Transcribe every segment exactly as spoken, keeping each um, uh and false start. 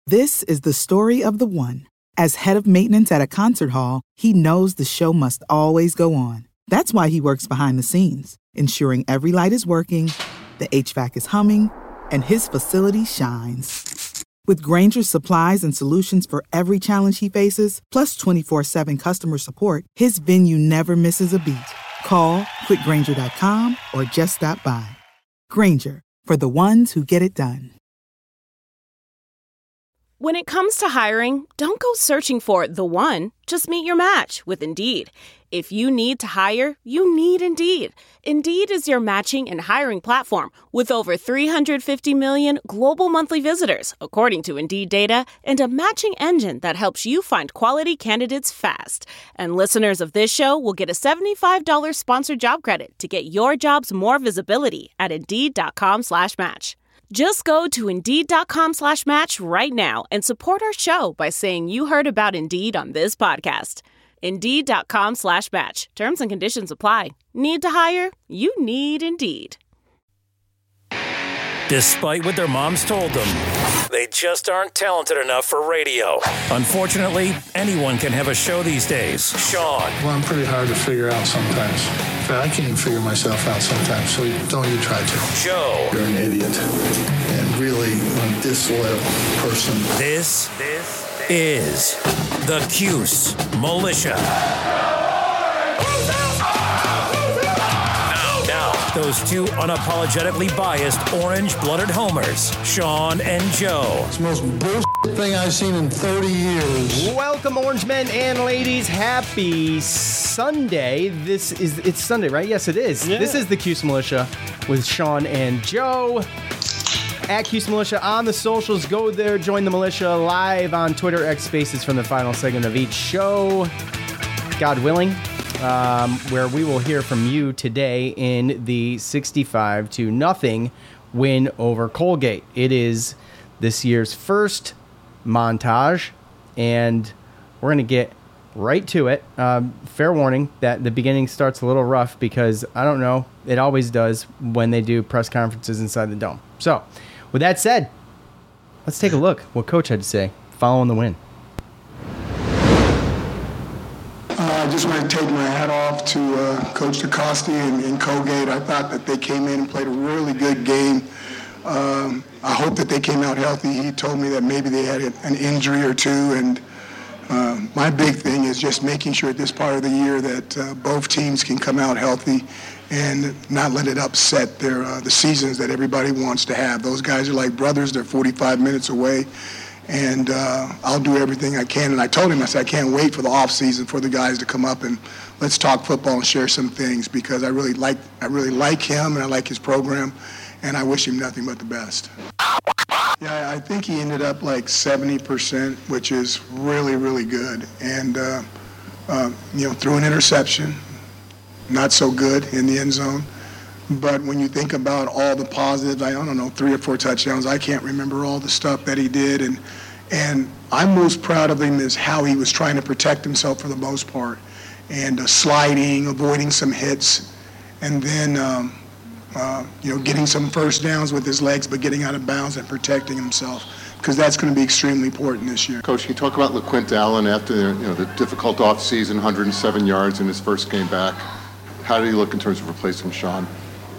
This is the story of the one. As head of maintenance at a concert hall, he knows the show must always go on. That's why he works behind the scenes, ensuring every light is working, the H V A C is humming, and his facility shines. With Grainger's supplies and solutions for every challenge he faces, plus twenty-four seven customer support, his venue never misses a beat. Call quick grainger dot com or just stop by. Grainger, for the ones who get it done. When it comes to hiring, don't go searching for the one. Just meet your match with Indeed. If you need to hire, you need Indeed. Indeed is your matching and hiring platform with over three hundred fifty million global monthly visitors, according to Indeed data, and a matching engine that helps you find quality candidates fast. And listeners of this show will get a seventy-five dollars sponsored job credit to get your jobs more visibility at Indeed.com slash match. Just go to Indeed.com slash match right now and support our show by saying you heard about Indeed on this podcast. Indeed.com slash match. Terms and conditions apply. Need to hire? You need Indeed. Despite what their moms told them, they just aren't talented enough for radio. Unfortunately, anyone can have a show these days. Sean. Well, I'm pretty hard to figure out sometimes. In fact, I can't even figure myself out sometimes, so don't even try to. Joe. You're an idiot and really a disloyal person. This, this is the Cuse Militia. Those two unapologetically biased, orange-blooded homers, Sean and Joe. It's the most bullshit thing I've seen in thirty years. Welcome, orange men and ladies. Happy Sunday. This is, it's Sunday, right? Yes, it is. Yeah. This is the Cuse Militia with Sean and Joe. At Cuse Militia on the socials. Go there, join the militia live on Twitter, X Spaces from the final segment of each show. God willing. Um, where we will hear from you today in the sixty-five to nothing win over Colgate. It is this year's first montage, and we're going to get right to it. Um, fair warning that the beginning starts a little rough because, I don't know, it always does when they do press conferences inside the Dome. So, with that said, let's take a look what Coach had to say following the win. I just want to take my hat off to uh, Coach DeCoste and, and Colgate. I thought that they came in and played a really good game. Um, I hope that they came out healthy. He told me that maybe they had an injury or two, and uh, my big thing is just making sure at this part of the year that uh, both teams can come out healthy and not let it upset their uh, the seasons that everybody wants to have. Those guys are like brothers. They're forty-five minutes away. And uh, I'll do everything I can. And I told him, I said, I can't wait for the off season for the guys to come up and let's talk football and share some things because I really like I really like him and I like his program, and I wish him nothing but the best. Yeah, I think he ended up like seventy percent, which is really, really good. And, uh, uh, you know, threw an interception, not so good in the end zone. But when you think about all the positives, I don't know, three or four touchdowns, I can't remember all the stuff that he did. And and I'm most proud of him is how he was trying to protect himself for the most part. And uh, sliding, avoiding some hits, and then, um, uh, you know, getting some first downs with his legs, but getting out of bounds and protecting himself. Because that's going to be extremely important this year. Coach, can you talk about LaQuint Allen after you know, the difficult offseason, one hundred seven yards in his first game back? How did he look in terms of replacing Sean?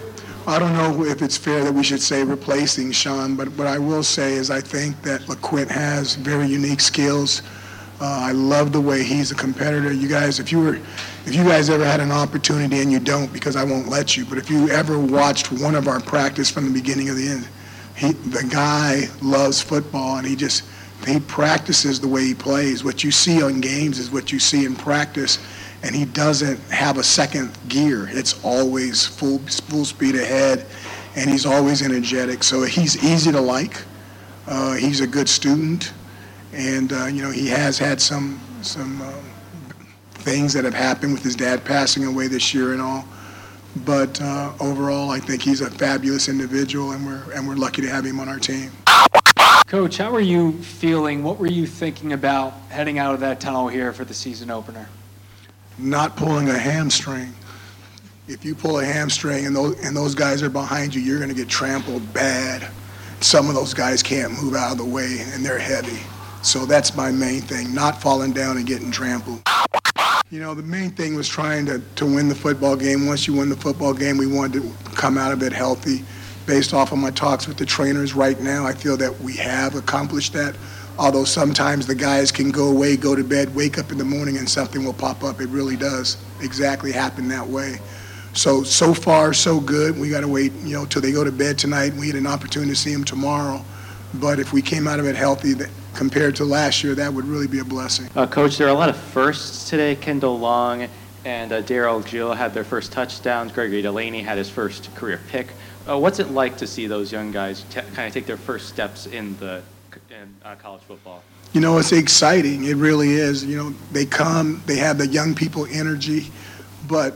I don't know if it's fair that we should say replacing Sean, but what I will say is I think that LaQuint has very unique skills. Uh, I love the way he's a competitor. You guys, if you were, if you guys ever had an opportunity, and you don't because I won't let you, but if you ever watched one of our practice from the beginning of the end, he, the guy loves football, and he just, he practices the way he plays. What you see on games is what you see in practice. And he doesn't have a second gear. It's always full full speed ahead, and he's always energetic. So he's easy to like. Uh, he's a good student, and uh, you know he has had some some uh, things that have happened with his dad passing away this year and all. But uh, overall, I think he's a fabulous individual, and we're and we're lucky to have him on our team. Coach, how are you feeling? What were you thinking about heading out of that tunnel here for the season opener? Not pulling a hamstring. If you pull a hamstring and those and those guys are behind you, you're going to get trampled bad. some of those guys can't move out of the way, and they're heavy. So that's my main thing, not falling down and getting trampled. You know, the main thing was trying to, to win the football game. Once you win the football game, we wanted to come out of it healthy. Based off of my talks with the trainers right now, I feel that we have accomplished that. Although sometimes the guys can go away, go to bed, wake up in the morning, and something will pop up. It really does exactly happen that way. So, so far, so good. We got to wait, you know, till they go to bed tonight. We had an opportunity to see them tomorrow. But if we came out of it healthy, that, compared to last year, that would really be a blessing. Uh, Coach, there are a lot of firsts today. Kendall Long and uh, Daryl Gill had their first touchdowns. Gregory Delaney had his first career pick. Uh, what's it like to see those young guys t- kind of take their first steps in the in uh, college football? You know, it's exciting. It really is. You know, they come, they have the young people energy, but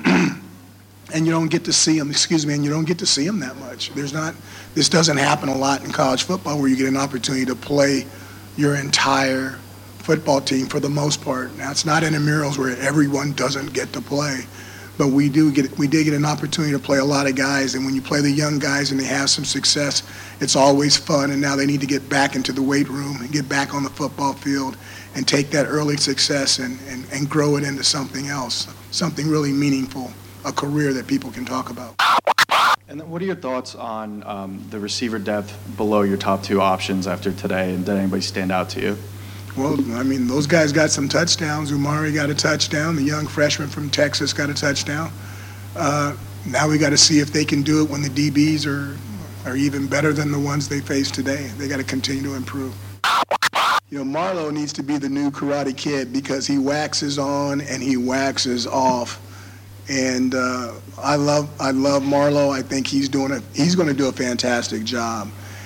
and you don't get to see them. Excuse me, and you don't get to see them that much. There's not. This doesn't happen a lot in college football where you get an opportunity to play your entire football team for the most part. Now, it's not intramurals where everyone doesn't get to play, but we do get we did get an opportunity to play a lot of guys, and when you play the young guys and they have some success, it's always fun, and now they need to get back into the weight room and get back on the football field and take that early success and, and, and grow it into something else, something really meaningful, a career that people can talk about. And what are your thoughts on um, the receiver depth below your top two options after today, and did anybody stand out to you? Well, I mean, those guys got some touchdowns. Umari got a touchdown. The young freshman from Texas got a touchdown. Uh, now we got to see if they can do it when the D Bs are, are even better than the ones they face today. They got to continue to improve. You know, Marlo needs to be the new Karate Kid because he waxes on and he waxes off. And uh, I love I love Marlo. I think he's doing a he's going to do a fantastic job,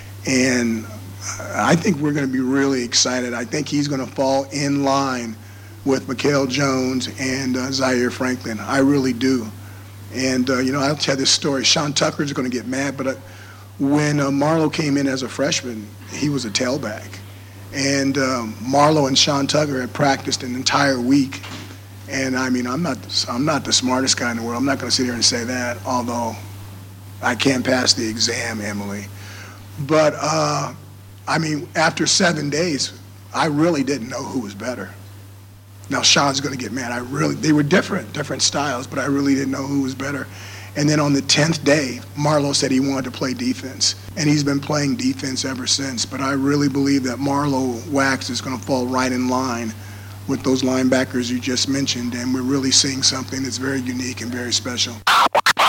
and I think we're going to be really excited. I think he's going to fall in line with Mikael Jones and uh, Zaire Franklin. I really do. And uh, you know, I'll tell this story. Sean Tucker's going to get mad, but uh, when uh, Marlo came in as a freshman, he was a tailback, and um, Marlo and Sean Tucker had practiced an entire week. And I mean, I'm not I'm not the smartest guy in the world. I'm not going to sit here and say that, although I can't pass the exam, Emily. But uh, I mean, after seven days, I really didn't know who was better. Now Sean's going to get mad. I really they were different, different styles, but I really didn't know who was better. And then on the tenth day, Marlo said he wanted to play defense, and he's been playing defense ever since. But I really believe that Marlo Wax is going to fall right in line with those linebackers you just mentioned, and we're really seeing something that's very unique and very special. Uh,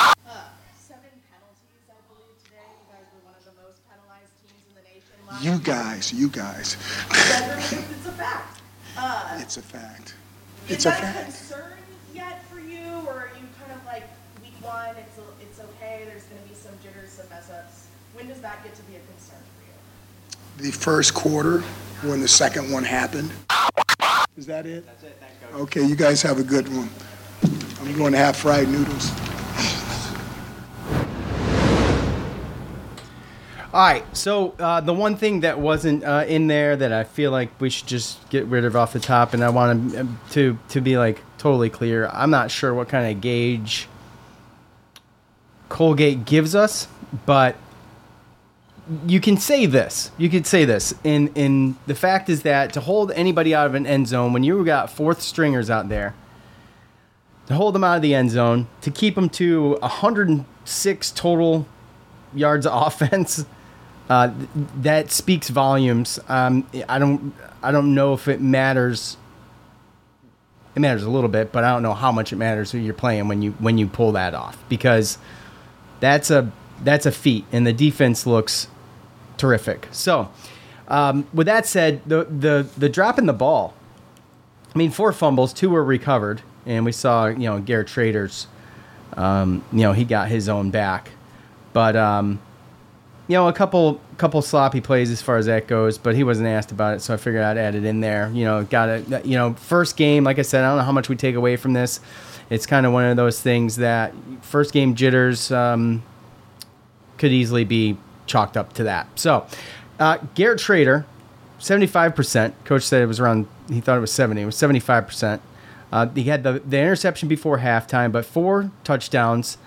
seven penalties, I believe, today. You guys were one of the most penalized teams in the nation last You guys, you guys. It's a fact. Uh, it's a fact. Is It's a that fact. a concern yet for you, or are you kind of like week one, it's, a, it's okay, there's going to be some jitters, some mess-ups? When does that get to be a concern for you? The first quarter, when the second one happened. Is that it? That's it. Thanks, Coach. Okay, you guys have a good one. I'm going to have fried noodles. All right, so uh, the one thing that wasn't uh, in there that I feel like we should just get rid of off the top, and I want to to to be like totally clear, I'm not sure what kind of gauge Colgate gives us, but you can say this. You could say this. And, and the fact is that to hold anybody out of an end zone, when you got fourth stringers out there, to hold them out of the end zone, to keep them to one hundred six total yards of offense, uh, th- that speaks volumes. Um, I don't I don't know if it matters. It matters a little bit, but I don't know how much it matters who you're playing when you when you pull that off, because that's a that's a feat, and the defense looks terrific. So, um, with that said, the, the the drop in the ball, I mean, four fumbles, two were recovered, and we saw, you know, Garrett Traders, um, you know, he got his own back. But, um, you know, a couple couple sloppy plays as far as that goes, but he wasn't asked about it, so I figured I'd add it in there. You know, got it, you know, first game, like I said, I don't know how much we take away from this. It's kind of one of those things that first game jitters um, could easily be chalked up to that. So, uh, Garrett Trader, seventy-five percent. Coach said it was around, he thought it was seventy. It was seventy-five percent. Uh, he had the, the interception before halftime, but four touchdowns.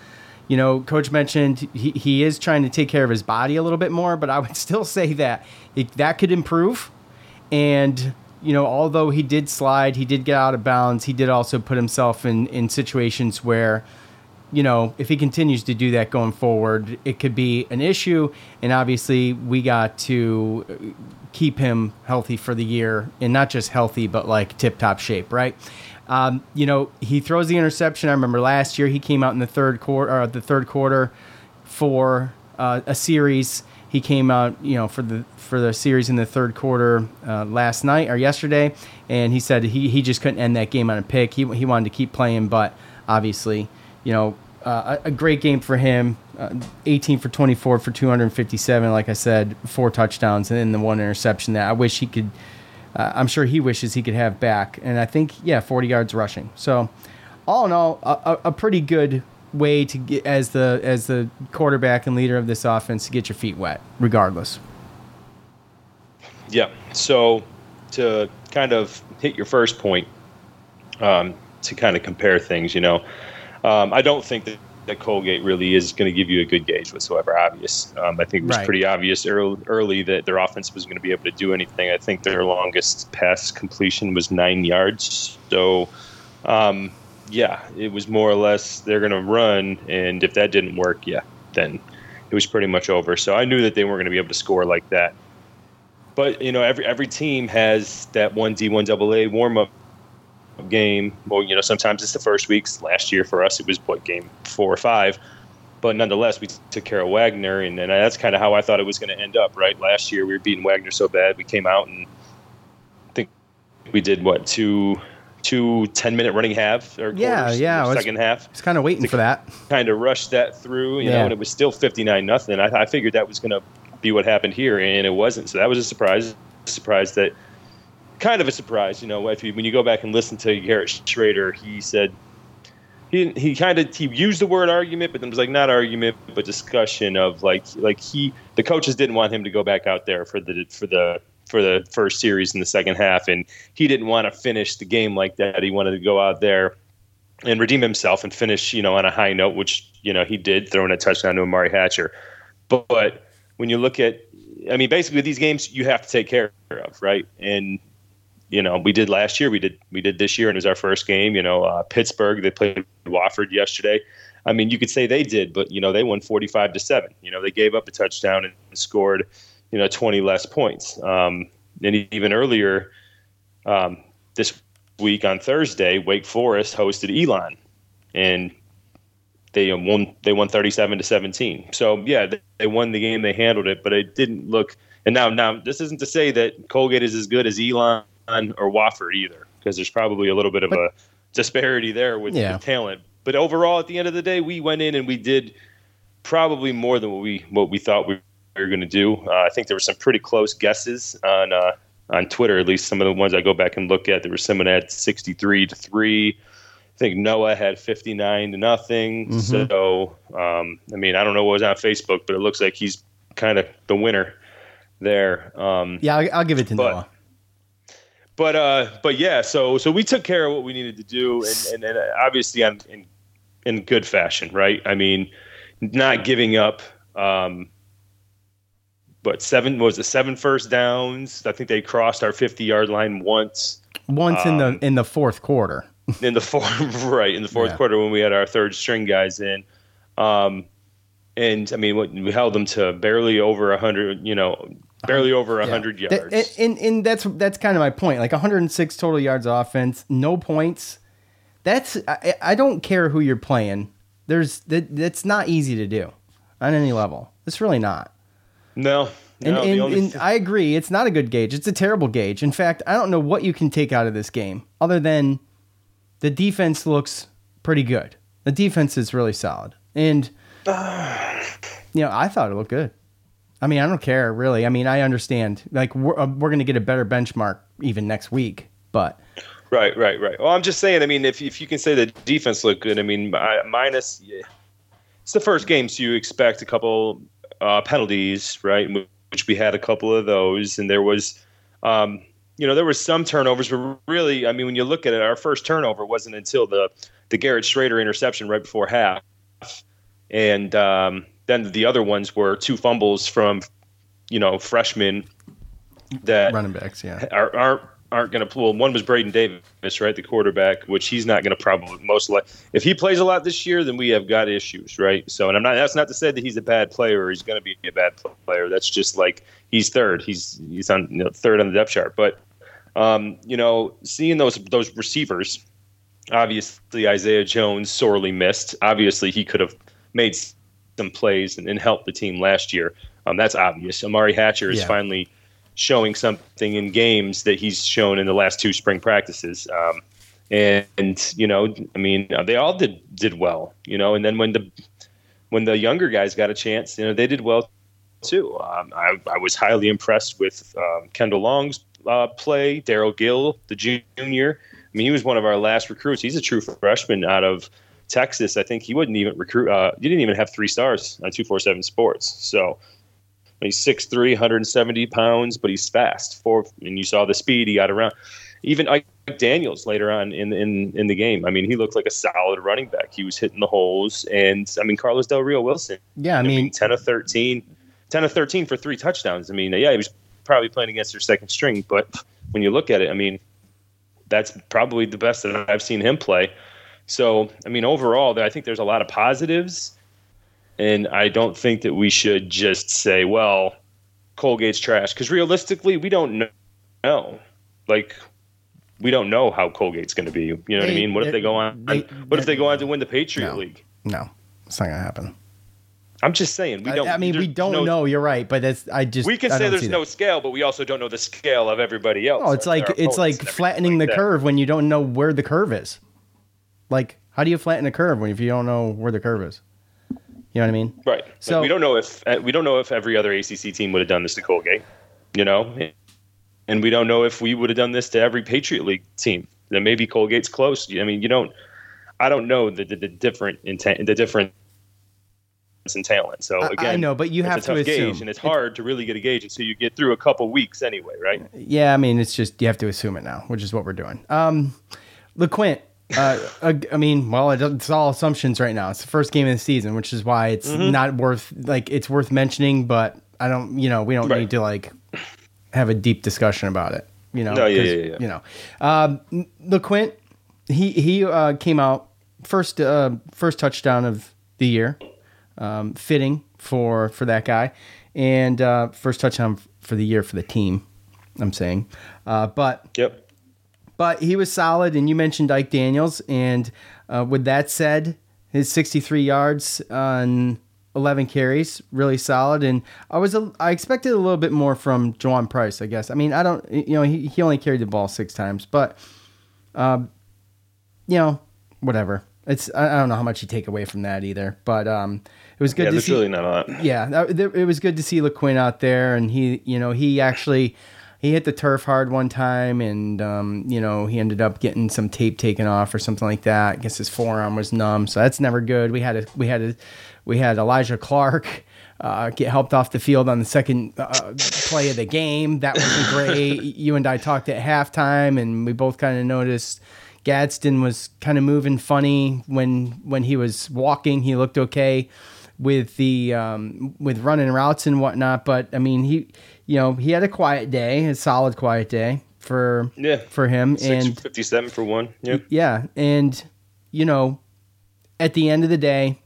You know, Coach mentioned he, he is trying to take care of his body a little bit more, but I would still say that it, that could improve. And, you know, although he did slide, he did get out of bounds, he did also put himself in, in situations where, you know, if he continues to do that going forward, it could be an issue. And obviously we got to keep him healthy for the year, and not just healthy, but like tip-top shape, right? Um, you know, he throws the interception. I remember last year he came out in the third quarter, or the third quarter for uh, a series. He came out, you know, for the for the series in the third quarter uh, last night or yesterday, and he said he, he just couldn't end that game on a pick. He he wanted to keep playing, but obviously, you know, uh, a, a great game for him. Uh, eighteen for twenty-four for two hundred fifty-seven. Like I said, four touchdowns and then the one interception that I wish he could. Uh, I'm sure he wishes he could have back. And I think, yeah, forty yards rushing. So, all in all, a, a pretty good way to get, as the as the quarterback and leader of this offense, to get your feet wet, regardless. Yeah. So, to kind of hit your first point, um, to kind of compare things, you know, um, I don't think that, that Colgate really is going to give you a good gauge whatsoever. Obvious. Um, I think it was Right. pretty obvious early, early that their offense was going to be able to do anything. I think their longest pass completion was nine yards. So, um, yeah, it was more or less they're going to run, and if that didn't work, yeah, then it was pretty much over. So I knew that they weren't going to be able to score like that. But, you know, every every team has that one D one double A warm-up game. Well, you know, sometimes it's the first weeks. Last year for us, it was what, game four or five. But nonetheless, we took care of Wagner, and, and that's kind of how I thought it was going to end up, right? Last year we were beating Wagner so bad, we came out and I think we did, what, two two ten-minute running halves or Yeah, quarters, yeah, or I was- second half. I was kind of waiting for that. Kind of rushed that through, you Yeah. know, and it was still fifty-nine nothing. I, I figured that was going to be what happened here, and it wasn't. So that was a surprise. Surprise that kind of a surprise, you know. If you, when you go back and listen to Garrett Schrader, he said he he kind of he used the word argument, but it was like not argument, but discussion of like like he the coaches didn't want him to go back out there for the for the for the first series in the second half, and he didn't want to finish the game like that. He wanted to go out there and redeem himself and finish, you know, on a high note, which, you know, he did, throwing a touchdown to Amari Hatcher. But, but when you look at, I mean, basically these games you have to take care of, right? And, you know, we did last year, we did we did this year, and it was our first game. You know, uh, Pittsburgh, they played Wofford yesterday. I mean, you could say they did, but, you know, they won forty-five to seven. You know, they gave up a touchdown and scored, you know, twenty less points. Um, and even earlier um, this week on Thursday, Wake Forest hosted Elon, and they won. They won thirty-seven to seventeen. So yeah, they, they won the game. They handled it, but it didn't look. And now, now this isn't to say that Colgate is as good as Elon or Wofford either, because there's probably a little bit of a disparity there with, Yeah. with talent. But overall, at the end of the day, we went in and we did probably more than what we what we thought we were going to do. Uh, I think there were some pretty close guesses on uh, on Twitter, at least some of the ones I go back and look at. There was someone at sixty-three to three. I think Noah had fifty-nine to nothing. Mhm. So, um, I mean, I don't know what was on Facebook, but it looks like he's kind of the winner there. Um, Yeah, I'll, I'll give it to but, Noah. But uh, but yeah, so so we took care of what we needed to do, and and, and obviously on, in in good fashion, right? I mean, not giving up. Um, but seven what was it seven first downs? I think they crossed our fifty yard line once. Once in Um, the in the fourth quarter. in the fourth, right in the fourth Yeah. quarter when we had our third string guys in, um, and I mean what- we held them to barely over a hundred, you know, barely over a Yeah. hundred That- yards. and, and and that's that's kind of my point. Like one hundred six total yards of offense, no points. That's I, I don't care who you're playing. There's that that's not easy to do on any level. It's really not. no, And, no, the and, only and I agree, it's not a good gauge. It's a terrible gauge. In fact, I don't know what you can take out of this game other than the defense looks pretty good. The defense is really solid. And, you know, I thought it looked good. I mean, I don't care, really. I mean, I understand. Like, we're, uh, we're going to get a better benchmark even next week. But, Right, right, right. Well, I'm just saying. I mean, if if you can say the defense looked good, I mean, I, minus yeah, it's the first game, so you expect a couple uh, penalties, right? Which we had a couple of those, and there was, um, you know, there was some turnovers, but really, I mean, when you look at it, our first turnover wasn't until the the Garrett Schrader interception right before half. And um, then the other ones were two fumbles from, you know, freshmen that running backs, yeah, are, aren't aren't going to pull. One was Braden Davis, right, the quarterback, which he's not going to probably most likely. If he plays a lot this year, then we have got issues, right? So, and I'm not. That's not to say that he's a bad player or he's going to be a bad player. That's just like he's third. He's he's on you know, third on the depth chart. But um, you know, seeing those those receivers, obviously Isaiah Jones sorely missed. Obviously, he could have made some plays and, and helped the team last year. Um, that's obvious. Amari Hatcher is Yeah. finally showing something in games that he's shown in the last two spring practices. Um, and, and, you know, I mean, they all did, did well, you know, and then when the, when the younger guys got a chance, you know, they did well too. Um, I, I was highly impressed with um, Kendall Long's uh, play, Daryl Gill, the junior. I mean, he was one of our last recruits. He's a true freshman out of Texas. I think he wouldn't even recruit. Uh, he didn't even have three stars on two forty-seven Sports. So, he's six three, one hundred seventy pounds, but he's fast. Four, and you saw the speed he got around. Even Ike Daniels later on in, in in the game. I mean, he looked like a solid running back. He was hitting the holes. And, I mean, Carlos Del Rio Wilson. Yeah, I mean, ten of thirteen. ten of thirteen for three touchdowns. I mean, yeah, he was probably playing against their second string. But when you look at it, I mean, that's probably the best that I've seen him play. So, I mean, overall, I think there's a lot of positives. And I don't think that we should just say, well, Colgate's trash. Because realistically, we don't know. Like, we don't know how Colgate's going to be. You know what I They- mean? What if they go on? they- what if they go on to win the Patriot No. League? No, it's not gonna happen. I'm just saying. We don't. I, I mean, we there's don't no- know. You're right, but it's I just We can I say don't there's see no that. scale, but we also don't know the scale of everybody else. Oh, it's our- like our it's opponents like and everything flattening like the that. curve when you don't know where the curve is. Like, how do you flatten a curve when if you don't know where the curve is? You know what I mean? Right. So- So we don't know if uh, we don't know if every other A C C team would have done this to Colgate, you know, and we don't know if we would have done this to every Patriot League team. Then maybe Colgate's close. I mean, you don't. I don't know the the, the different intent, the difference in talent. So I- I again, know, but you it's have a to tough assume. gauge, and it's hard to really get a gauge until you get through a couple weeks anyway, right? Yeah, I mean, it's just you have to assume it now, which is what we're doing. Um, LeQuint, uh, uh, I mean, well, it- it's all assumptions right now. It's the first game of the season, which is why it's Mhm. not worth like it's worth mentioning. But I don't, you know, we don't Right. need to like have a deep discussion about it. You know, No, yeah, 'cause, yeah, yeah. You know, um, LeQuint, he he uh, came out first uh, first touchdown of the year, um, fitting for for that guy, and uh, first touchdown for the year for the team. I'm saying, uh, but Yep. but he was solid, and you mentioned Ike Daniels, and uh, with that said, his sixty-three yards on eleven carries, really solid. And I was a, I expected a little bit more from Juwan Price, I guess. I mean, I don't, you know, he, he only carried the ball six times, but, um, you know, whatever. It's I, I don't know how much you take away from that either, but um, it was good Yeah, to there's see. really not a lot. Yeah, that, there- it was good to see LeQuint out there, and he, you know, he actually he hit the turf hard one time, and um, you know, he ended up getting some tape taken off or something like that. I guess his forearm was numb, so that's never good. We had a we had a we had Elijah Clark uh, get helped off the field on the second uh, play of the game. That wasn't great. You and I talked at halftime, and we both kind of noticed Gadsden was kind of moving funny when when he was walking. He looked okay with the um, with running routes and whatnot, but I mean, he you know he had a quiet day, a solid quiet day for Yeah. for him, Six and fifty-seven for one. Yeah. yeah, and you know, at the end of the day,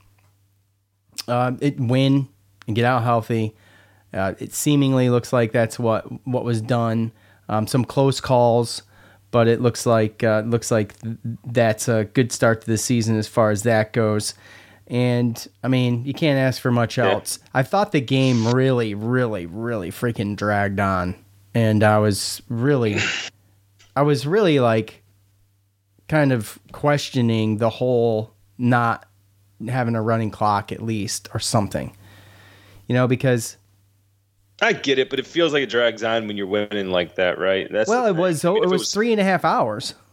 uh, it win and get out healthy. Uh, it seemingly looks like that's what what was done. Um, some close calls, but it looks like uh, looks like th- that's a good start to the season as far as that goes. And I mean, you can't ask for much else. I thought the game really, really, really freaking dragged on, and I was really, I was really like, kind of questioning the whole not having a running clock at least or something, you know, because. I get it, but it feels like it drags on when you're winning like that, right? That's Well, the it thing. was I mean, it if was three and a half hours. It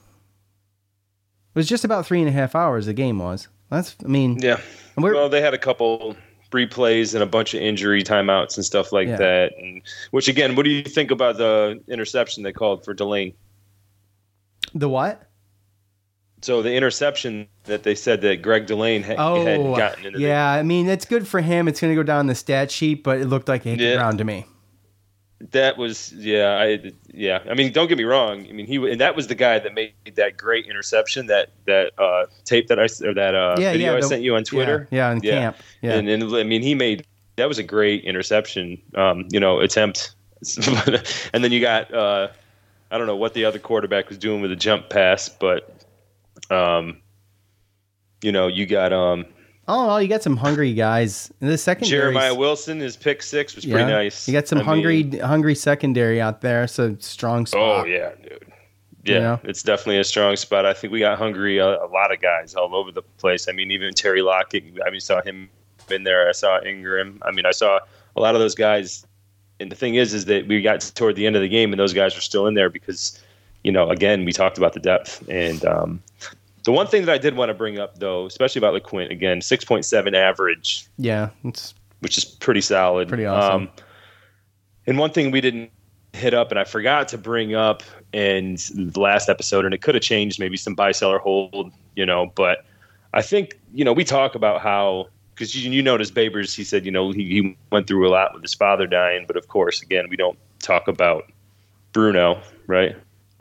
was just about three and a half hours. The game was. That's. I mean. Yeah. And we're, Well, they had a couple replays and a bunch of injury timeouts and stuff like Yeah. that. And which again, what do you think about the interception they called for Delane? the what? So the interception that they said that Greg Delane ha- Oh, had gotten into yeah. I mean, it's good for him. It's going to go down the stat sheet, but it looked like it hit Yeah. the ground to me. That was, yeah, I, yeah. I mean, don't get me wrong. I mean, he and that was the guy that made that great interception, that that uh, tape that I or that uh, Yeah, video yeah, I the- sent you on Twitter. yeah, yeah, in camp, yeah. and, and I mean, he made that was a great interception, um, you know, attempt. And then you got, uh, I don't know what the other quarterback was doing with a jump pass, but, um, you know, you got um. Oh, well, you got some hungry guys. In the secondary, Jeremiah Wilson, his pick six was pretty nice. You got some I hungry, mean- hungry secondary out there. So strong spot. Oh yeah, dude. Yeah, You know? it's definitely a strong spot. I think we got hungry a, a lot of guys all over the place. I mean, even Terry Lockett. I mean, saw him in there. I saw Ingram. I mean, I saw a lot of those guys. And the thing is, is that we got toward the end of the game, and those guys were still in there because, you know, again, we talked about the depth. And um, the one thing that I did want to bring up, though, especially about LeQuint, again, six point seven average. Yeah, it's which is pretty solid. Pretty awesome. Um, and one thing we didn't hit up, and I forgot to bring up in the last episode, and it could have changed maybe some buy, sell, or hold, you know, but I think, you know, we talk about how, because you, you notice Babers, he said, you know, he, he went through a lot with his father dying, but of course, again, we don't talk about Bruno, right?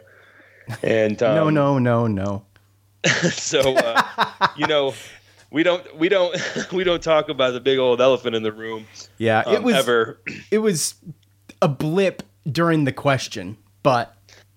And um, no, no, no, no. so uh, you know, we don't we don't we don't talk about the big old elephant in the room. Yeah, it um, was ever. It was a blip during the question, but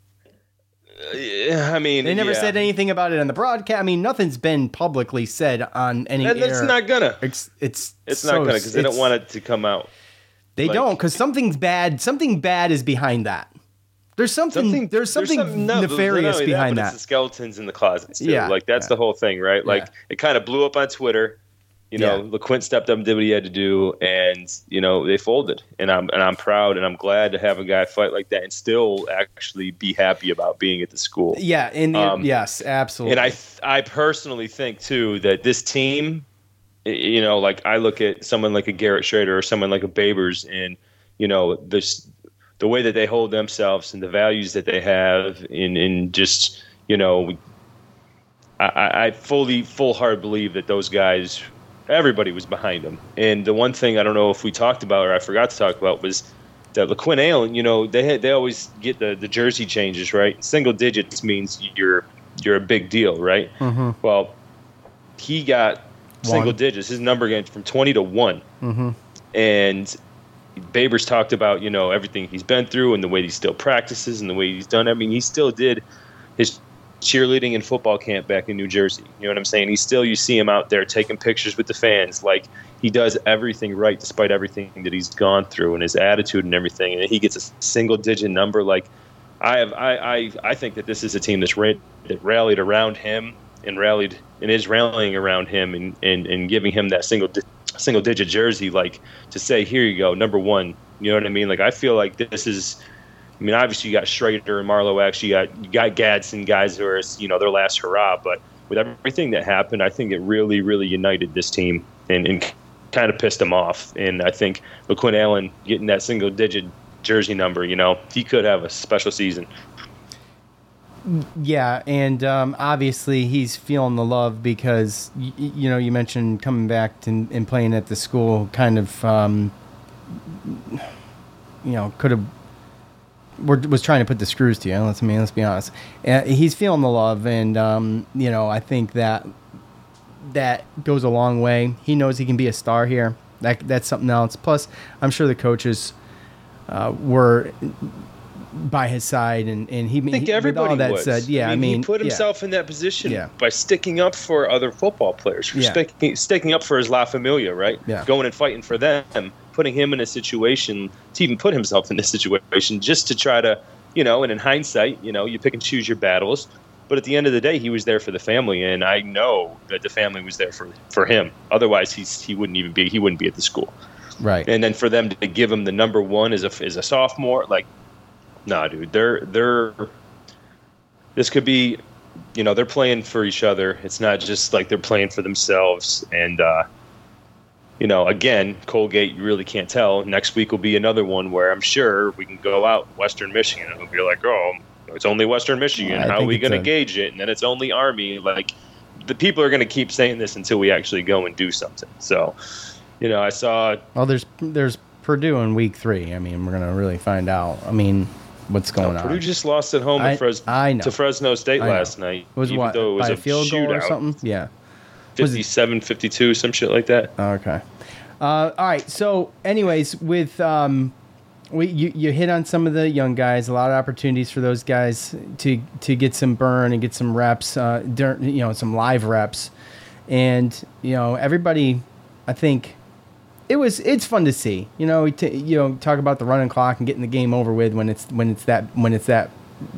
Yeah, I mean, they never yeah. said anything about it on the broadcast. I mean, nothing's been publicly said on any And it's air. not gonna. It's it's It's so- not gonna because they don't it's- want it to come out. They like- don't, because something's bad. Something bad is behind that. There's something. Something there's something no, nefarious not only behind but that. It's the skeletons in the closets too. Yeah, like that's yeah. the whole thing, right? Like Yeah. it kind of blew up on Twitter. You know, Yeah. LeQuint stepped up and did what he had to do, and you know they folded. And I'm and I'm proud and I'm glad to have a guy fight like that and still actually be happy about being at the school. Yeah, and Um, yes, absolutely. And I I personally think too that this team, y- you know, like I look at someone like a Garrett Schrader or someone like a Babers, and you know this the way that they hold themselves and the values that they have, in in just you know, I, I I fully full hard believe that those guys, everybody was behind them. And the one thing I don't know if we talked about or I forgot to talk about was that LeQuint Allen, you know, they had, they always get the, the jersey changes, right? Single digits means you're you're a big deal, right? Mhm. Well, he got single One. digits. His number went from twenty to one. Mm-hmm. And Babers talked about, you know, everything he's been through and the way he still practices and the way he's done. I mean, he still did his cheerleading and football camp back in New Jersey. You know what I'm saying? He still, you see him out there taking pictures with the fans. Like, he does everything right despite everything that he's gone through and his attitude and everything. And he gets a single digit number. Like, I have, I, I, I think that this is a team that's ra- that rallied around him and rallied and is rallying around him and, and, and giving him that single di- single digit jersey, like to say, here you go, number one. You know what I mean? Like, I feel like this is, I mean, obviously you got Schrader and Marlowe. Actually, you got you got Gadsden, guys who are, you know, their last hurrah. But with everything that happened, I think it really, really united this team and, and kind of pissed them off. And I think LeQuint Allen getting that single digit jersey number, you know, he could have a special season. Yeah, and um, obviously he's feeling the love because y- y- you know you mentioned coming back to, and playing at the school, kind of um, you know could have was trying to put the screws to you. Let's I mean let's be honest. Uh, he's feeling the love, and um, you know I think that that goes a long way. He knows he can be a star here. That that's something else. Plus, I'm sure the coaches uh, were by his side, and, and he. I think he, everybody with all that was. said, yeah, I mean, he put yeah. himself in that position Yeah. by sticking up for other football players, for Yeah. sticking, sticking up for his La Familia, right? Yeah. Going and fighting for them, putting him in a situation to even put himself in this situation, just to try to, you know. And in hindsight, you know, you pick and choose your battles, but at the end of the day, he was there for the family, and I know that the family was there for for him. Otherwise, he's he wouldn't even be he wouldn't be at the school. Right. And then for them to give him the number one as a as a sophomore, like, nah, dude, they're they're this could be, you know, they're playing for each other. It's not just like they're playing for themselves. And uh, you know, again, Colgate, you really can't tell. Next week will be another one where I'm sure we can go out Western Michigan and it'll be like, oh, it's only Western Michigan. I How are think we it's going to a- gauge it? And then it's only Army. Like, the people are going to keep saying this until we actually go and do something. So, you know, I saw. Well, there's there's Purdue in week three. I mean, we're gonna really find out. I mean, what's going no, on? Purdue just lost at home I- at Fres- I know. to Fresno State I know. last night. It was even what, though it was by a a field shootout. goal or something? Yeah. fifty-seven fifty-two, some shit like that. Okay. Uh, all right. So, anyways, with um, we you, you hit on some of the young guys. A lot of opportunities for those guys to to get some burn and get some reps. Uh, during, you know, some live reps, and you know, everybody. I think it was it's fun to see. You know, we t- you know, talk about the running clock and getting the game over with when it's when it's that when it's that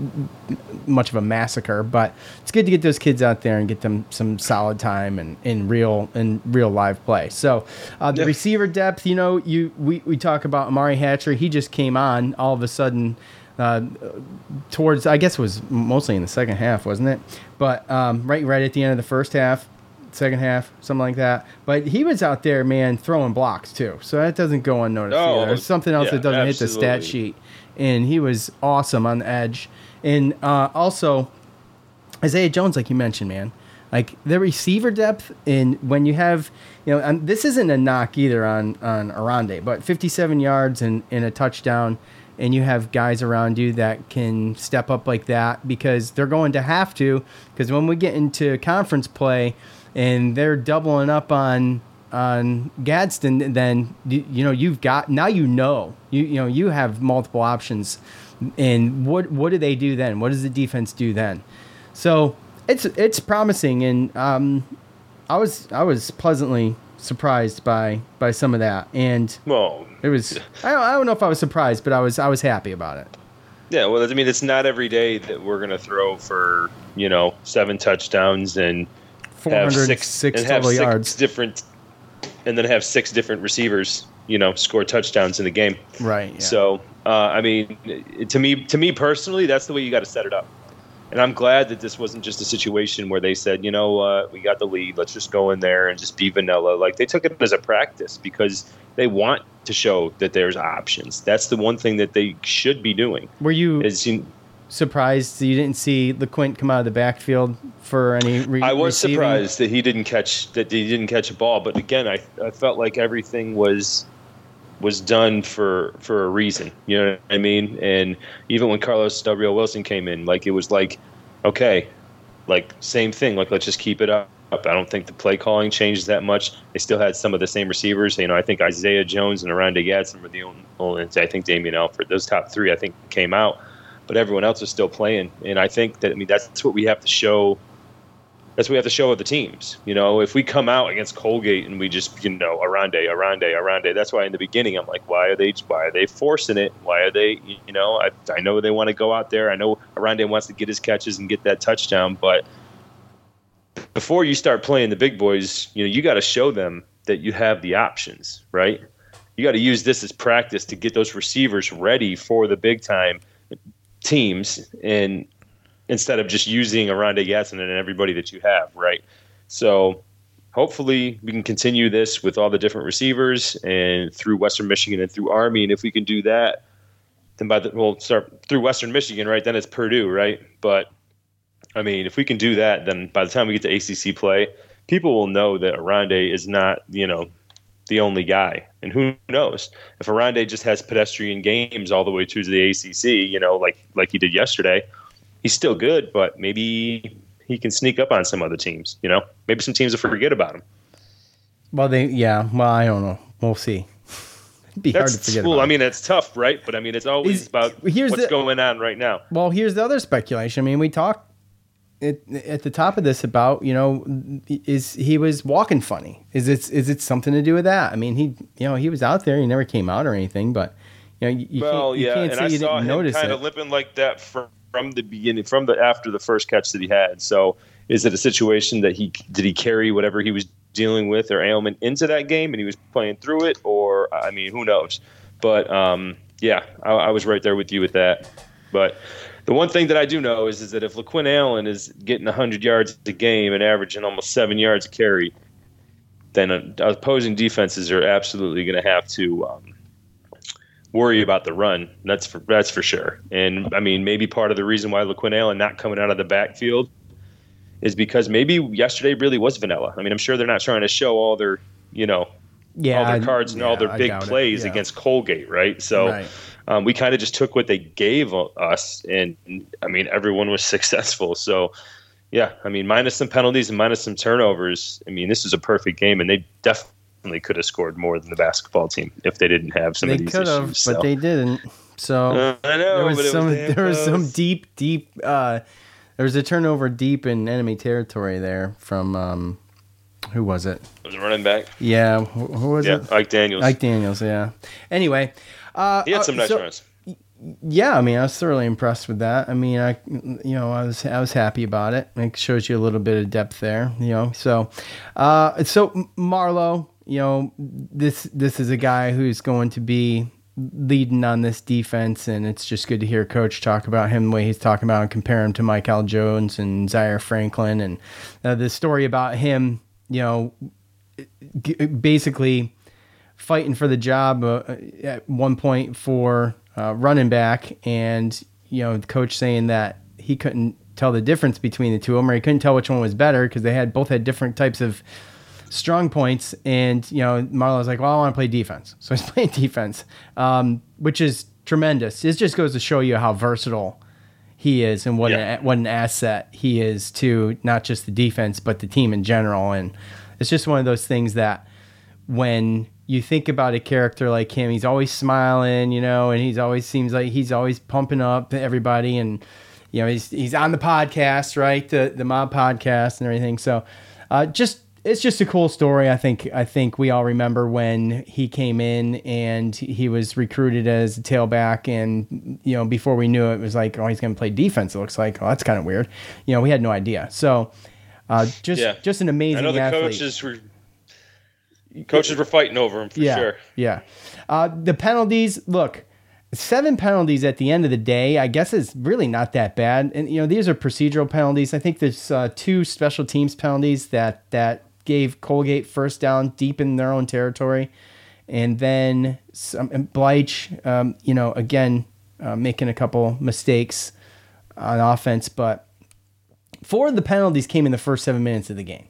much of a massacre, but it's good to get those kids out there and get them some solid time and in real in real live play. So uh, the Yeah. receiver depth, you know, you we, we talk about Amari Hatcher. He just came on all of a sudden uh, towards, I guess it was mostly in the second half, wasn't it? But um, right right at the end of the first half, second half, something like that. But he was out there, man, throwing blocks too. So that doesn't go unnoticed Oh, either. There's something else yeah, that doesn't hit the stat absolutely. sheet. And he was awesome on the edge. And uh, also, Isaiah Jones, like you mentioned, man, like the receiver depth, and when you have, you know, and this isn't a knock either on on Arande, but fifty-seven yards and, and a touchdown, and you have guys around you that can step up like that because they're going to have to. Because when we get into conference play, and they're doubling up on on Gadsden, then you, you know you've got now you know you you know you have multiple options. And what what do they do then? What does the defense do then? So it's it's promising, and um, I was I was pleasantly surprised by by some of that, and well, it was I don't, I don't know if I was surprised, but I was I was happy about it. Yeah, well, I mean, it's not every day that we're going to throw for, you know, seven touchdowns and have six, four hundred six and have total six yards. different, and then have six different receivers, you know, score touchdowns in the game. Right. Yeah. So, uh, I mean, it- to me, to me personally, that's the way you got to set it up. And I'm glad that this wasn't just a situation where they said, you know what, we got the lead, let's just go in there and just be vanilla. Like, they took it as a practice because they want to show that there's options. That's the one thing that they should be doing. Were you Is you, surprised you didn't see LeQuint come out of the backfield for any re- I was receiving? surprised that he didn't catch that he didn't catch a ball, but again, I I felt like everything was was done for for a reason. You know what I mean? And even when Carlos Del Rio Wilson came in, like it was like, okay, like same thing. Like let's just keep it up. I don't think the play calling changed that much. They still had some of the same receivers. You know, I think Isaiah Jones and Aranda Gadsden were the only, only. I think Damian Alford. Those top three, I think, came out. But everyone else is still playing, and I think that I mean that's what we have to show. That's what we have to show other teams. You know, if we come out against Colgate and we just you know Arande, Arande, Arande. That's why in the beginning I'm like, why are they? Why are they forcing it? Why are they? You know, I I know they want to go out there. I know Arande wants to get his catches and get that touchdown, but before you start playing the big boys, you know you got to show them that you have the options, right? You got to use this as practice to get those receivers ready for the big time teams, and instead of just using Aranda Gadsden and everybody that you have, right? So hopefully we can continue this with all the different receivers and through Western Michigan and through Army. And if we can do that, then by the we'll start through Western Michigan, right? Then it's Purdue, right? But I mean, if we can do that, then by the time we get to A C C play, people will know that Aranda is not, you know, the only guy. And who knows if Arande just has pedestrian games all the way to the A C C, you know, like like he did yesterday, he's still good, but maybe he can sneak up on some other teams, you know, maybe some teams will forget about him. Well, they yeah. Well, I don't know. We'll see. It'd be hard That's to forget cool. about. I mean, it's tough, right? But I mean, it's always Is- about here's what's the- going on right now. Well, here's the other speculation. I mean, we talked at, at the top of this about, you know, is he was walking funny? Is it is it something to do with that? I mean, he you know he was out there. He never came out or anything, but you know, you, you well, can't you yeah, can't and say I you saw didn't him notice kind it. of limping like that from, from the beginning, from the after the first catch that he had. So, is it a situation that he did he carry whatever he was dealing with or ailment into that game, and he was playing through it, or I mean, who knows? But um, yeah, I, I was right there with you with that. But the one thing that I do know is, is that if LaQuinn Allen is getting one hundred yards a game and averaging almost seven yards a carry, then uh, opposing defenses are absolutely going to have to um, worry about the run. That's for that's for sure. And I mean, maybe part of the reason why LaQuinn Allen not coming out of the backfield is because maybe yesterday really was vanilla. I mean, I'm sure they're not trying to show all their, you know, yeah, all their I- cards and yeah, all their I big doubt it. plays Yeah. against Colgate, right? So Right. um, we kind of just took what they gave us, and I mean, everyone was successful. So yeah, I mean, minus some penalties and minus some turnovers, I mean, this is a perfect game, and they definitely could have scored more than the basketball team if they didn't have some They of these could have, issues. so. but they didn't. So Uh, I know, there was but it was some damn there was some close. deep, deep. Uh, there was a turnover deep in enemy territory there from um, who was it? Was it running back? Yeah, who, who was Yeah, it? Ike Daniels. Ike Daniels. Yeah. Anyway, uh, He had uh, some nice so- runs. Yeah, I mean, I was thoroughly impressed with that. I mean, I, you know, I was I was happy about it. It shows you a little bit of depth there, you know. So, uh, so Marlo, you know, this this is a guy who's going to be leading on this defense, and it's just good to hear Coach talk about him the way he's talking about and compare him to Mike Al Jones and Zaire Franklin, and uh, the story about him, you know, g- basically fighting for the job uh, at one point for uh, running back, and you know, the coach saying that he couldn't tell the difference between the two of them, or he couldn't tell which one was better because they had both had different types of strong points. And you know, Marlo's like, well, I want to play defense, so he's playing defense, um, which is tremendous. It just goes to show you how versatile he is and what Yeah. an, what an asset he is to not just the defense but the team in general. And it's just one of those things that when you think about a character like him, he's always smiling, you know, and he's always seems like he's always pumping up everybody, and you know, he's he's on the podcast, right, the the Mob podcast and everything. So, uh, just it's just a cool story. I think I think we all remember when he came in and he was recruited as a tailback, and you know, before we knew it, it was like, oh, he's going to play defense. It looks like, oh, that's kind of weird. You know, we had no idea. So, uh, just Yeah. just an amazing I know the athlete. coaches were coaches were fighting over him for yeah, sure. Yeah. Uh, the penalties, look, seven penalties at the end of the day, I guess is really not that bad. And, you know, these are procedural penalties. I think there's uh, two special teams penalties that, that gave Colgate first down deep in their own territory. And then some, and Bleich, um, you know, again, uh, making a couple mistakes on offense. But four of the penalties came in the first seven minutes of the game.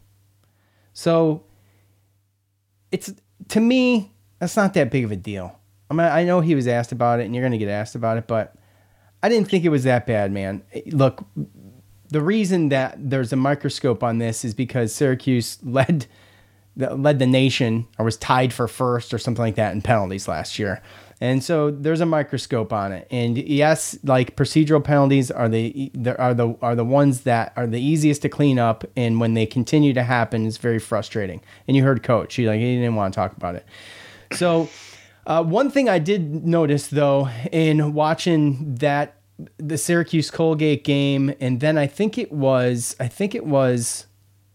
So it's, to me, that's not that big of a deal. I mean, I know he was asked about it, and you're going to get asked about it, but I didn't think it was that bad, man. Look, the reason that there's a microscope on this is because Syracuse led the, led the nation, or was tied for first or something like that in penalties last year. And so there's a microscope on it. And yes, like procedural penalties are the are the are the ones that are the easiest to clean up, and when they continue to happen, it's very frustrating. And you heard Coach, he like he didn't want to talk about it. So uh, one thing I did notice though in watching that the Syracuse Colgate game, and then I think it was I think it was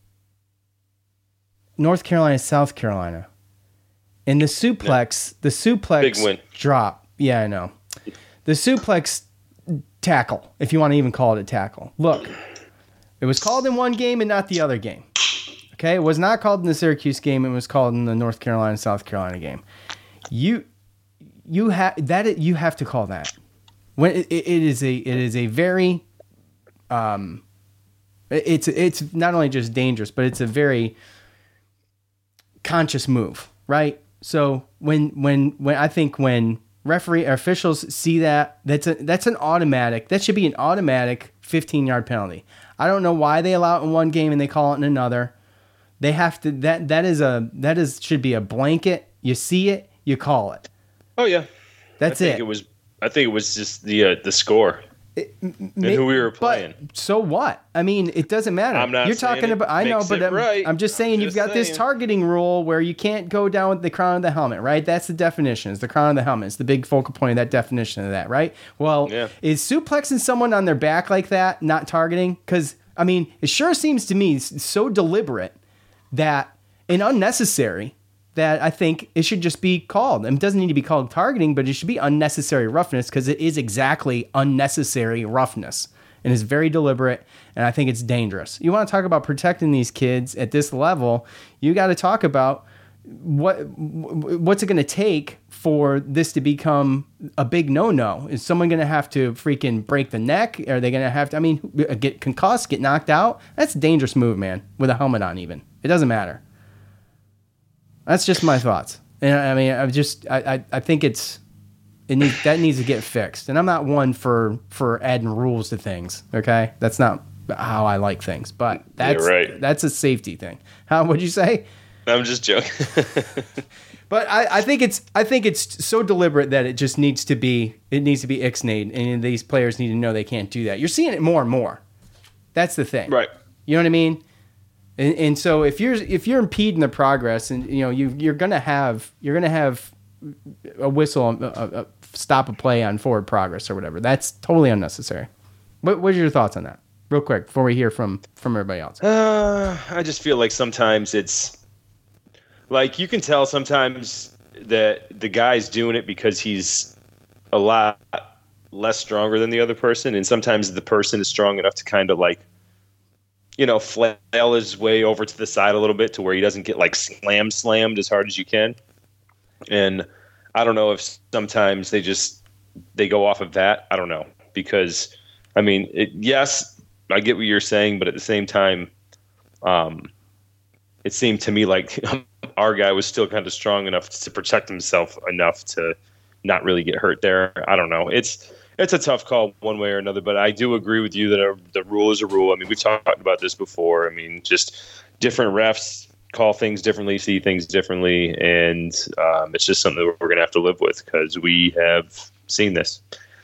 North Carolina, South Carolina. And the suplex, the suplex Big win. drop. Yeah, I know. The suplex tackle, if you want to even call it a tackle. Look, it was called in one game and not the other game. Okay, it was not called in the Syracuse game. It was called in the North Carolina, South Carolina game. You, you have that. You have to call that. When it, it is a, it is a very, um, it's it's not only just dangerous, but it's a very conscious move, right? So when when when I think when referee or officials see that, that's a that's an automatic. That should be an automatic fifteen yard penalty. I don't know why they allow it in one game and they call it in another. They have to that that is a that is should be a blanket. You see it, you call it. Oh yeah, That's I think it. It was. I think it was just the uh, the score and who we were playing. But so what? I mean, it doesn't matter. I'm not You're saying talking it about. I know, makes but it I'm, right. I'm just saying I'm you've just got this saying. targeting rule where you can't go down with the crown of the helmet, right? That's the definition. It's the crown of the helmet. It's the big focal point of that definition of that, right? Well, Yeah. is suplexing someone on their back like that not targeting? Because I mean, it sure seems to me so deliberate that and unnecessary that I think it should just be called. It doesn't need to be called targeting, but it should be unnecessary roughness because it is exactly unnecessary roughness. And it's very deliberate, and I think it's dangerous. You want to talk about protecting these kids at this level, you got to talk about what what's it going to take for this to become a big no-no? Is someone going to have to freaking break the neck? Are they going to have to, I mean, get concussed, get knocked out? That's a dangerous move, man, with a helmet on even. It doesn't matter. That's just my thoughts. And I mean, I just, I, I, I think it's, it needs, that needs to get fixed. And I'm not one for, for adding rules to things, okay? That's not how I like things, but that's, You're right. that's a safety thing. How, what'd you say? I'm just joking. But I, I think it's I think it's so deliberate that it just needs to be it needs to be ixnayed, and these players need to know they can't do that. You're seeing it more and more. That's the thing, right? You know what I mean? And, and so if you're if you're impeding the progress, and you know you you're gonna have you're gonna have a whistle, a, a, a stop a play on forward progress or whatever. That's totally unnecessary. What what are your thoughts on that, real quick, before we hear from from everybody else? Uh, I just feel like sometimes it's. Like, you can tell sometimes that the guy's doing it because he's a lot less stronger than the other person, and sometimes the person is strong enough to kind of, like, you know, flail his way over to the side a little bit to where he doesn't get, like, slam slammed as hard as you can. And I don't know if sometimes they just they go off of that. I don't know. Because, I mean, it, yes, I get what you're saying, but at the same time, um, it seemed to me like our guy was still kind of strong enough to protect himself enough to not really get hurt there. I don't know. It's it's a tough call one way or another, but I do agree with you that a, the rule is a rule. I mean, we've talked about this before. I mean, just different refs call things differently, see things differently, and um, it's just something that we're going to have to live with because we have seen this.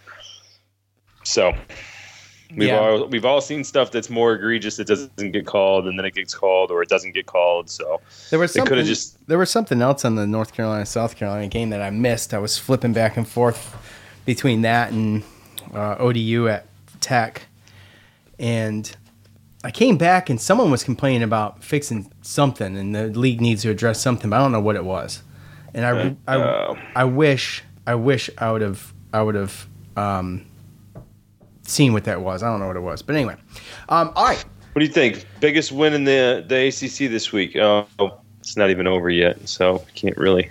So we've Yeah. all we've all seen stuff that's more egregious that doesn't get called, and then it gets called, or it doesn't get called. So There was they could something. have just There was something else on the North Carolina South Carolina game that I missed. I was flipping back and forth between that and uh, O D U at Tech, and I came back and someone was complaining about fixing something, and the league needs to address something. But I don't know what it was, and I I, Uh-oh. I wish I wish I would have I would have um, seen what that was. I don't know what it was, but anyway, um, all right. What do you think? Biggest win in the the A C C this week? Oh, it's not even over yet, so can't really.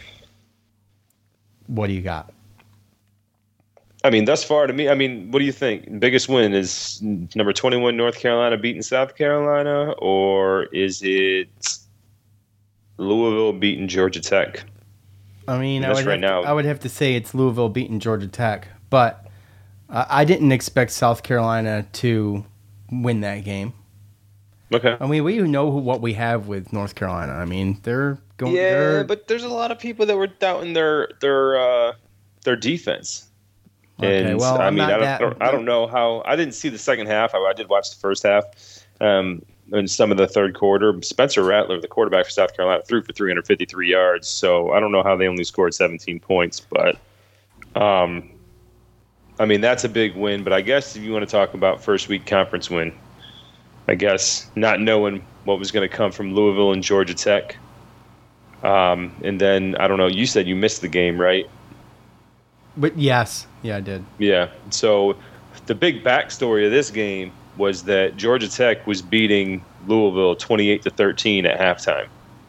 What do you got? I mean, thus far to me, I mean, what do you think? Biggest win is number twenty-one North Carolina beating South Carolina, or is it Louisville beating Georgia Tech? I mean, I That's would, right have now. to, I would have to say it's Louisville beating Georgia Tech, but uh, I didn't expect South Carolina to win that game. Okay. I mean, we know who, what we have with North Carolina. I mean, they're going. Yeah, they're, but there's a lot of people that were doubting their their uh, their defense. Okay, And well, I I'm mean, not I don't, that- I don't, I don't know how. I didn't see the second half. I, I did watch the first half, um, and some of the third quarter. Spencer Rattler, the quarterback for South Carolina, threw for three hundred fifty-three yards. So I don't know how they only scored seventeen points, but um, I mean that's a big win. But I guess if you want to talk about first week conference win, I guess not knowing what was going to come from Louisville and Georgia Tech, um, and then I don't know. You said you missed the game, right? But yes, yeah, I did. Yeah. So the big backstory of this game was that Georgia Tech was beating Louisville twenty-eight to thirteen at halftime.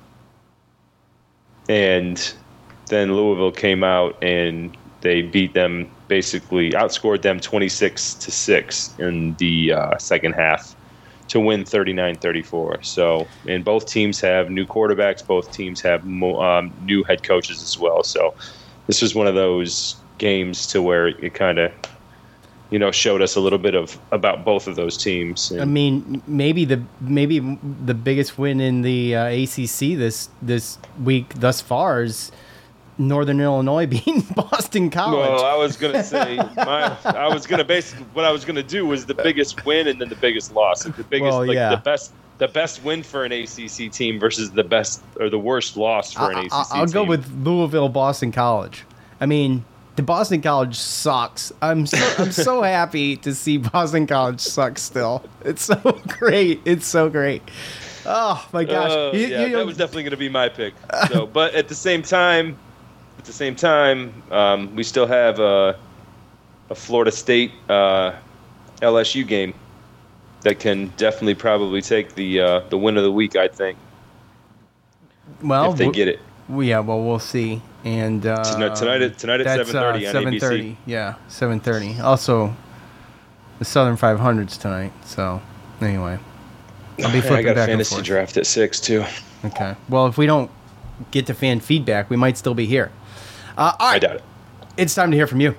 And then Louisville came out and they beat them, basically outscored them twenty-six to six in the uh, second half to win thirty-nine thirty-four. So, and both teams have new quarterbacks. Both teams have mo- um, new head coaches as well. So this was one of those games to where it kind of, you know, showed us a little bit of about both of those teams. And I mean, maybe the maybe the biggest win in the uh, A C C this this week thus far is Northern Illinois beating Boston College. well, I was gonna say, my, I was gonna basically what I was gonna do was the biggest win and then the biggest loss. Like the biggest, Well, like yeah. the best, the best win for an A C C team versus the best or the worst loss for an A C C I, I'll team. go with Louisville Boston College. I mean, the Boston College sucks. I'm so I'm so happy to see Boston College suck still. It's so great. It's so great. Oh my gosh. Uh, You- yeah, you- that was definitely going to be my pick. So, but at the same time, at the same time, um, we still have a, a Florida State uh, L S U game that can definitely probably take the uh, the win of the week. I think. Well, if they we'll- get it. Well, yeah, well, we'll see. And uh, Tonight- tonight at- tonight at that's, seven thirty on A B C. seven thirty, yeah, seven thirty. Also, the Southern five hundreds tonight. So, anyway, I'll be Yeah, I flipping got a back and fantasy forth. draft at six too. Okay. Well, if we don't get to fan feedback, we might still be here. Uh, all right. I doubt it. It's time to hear from you.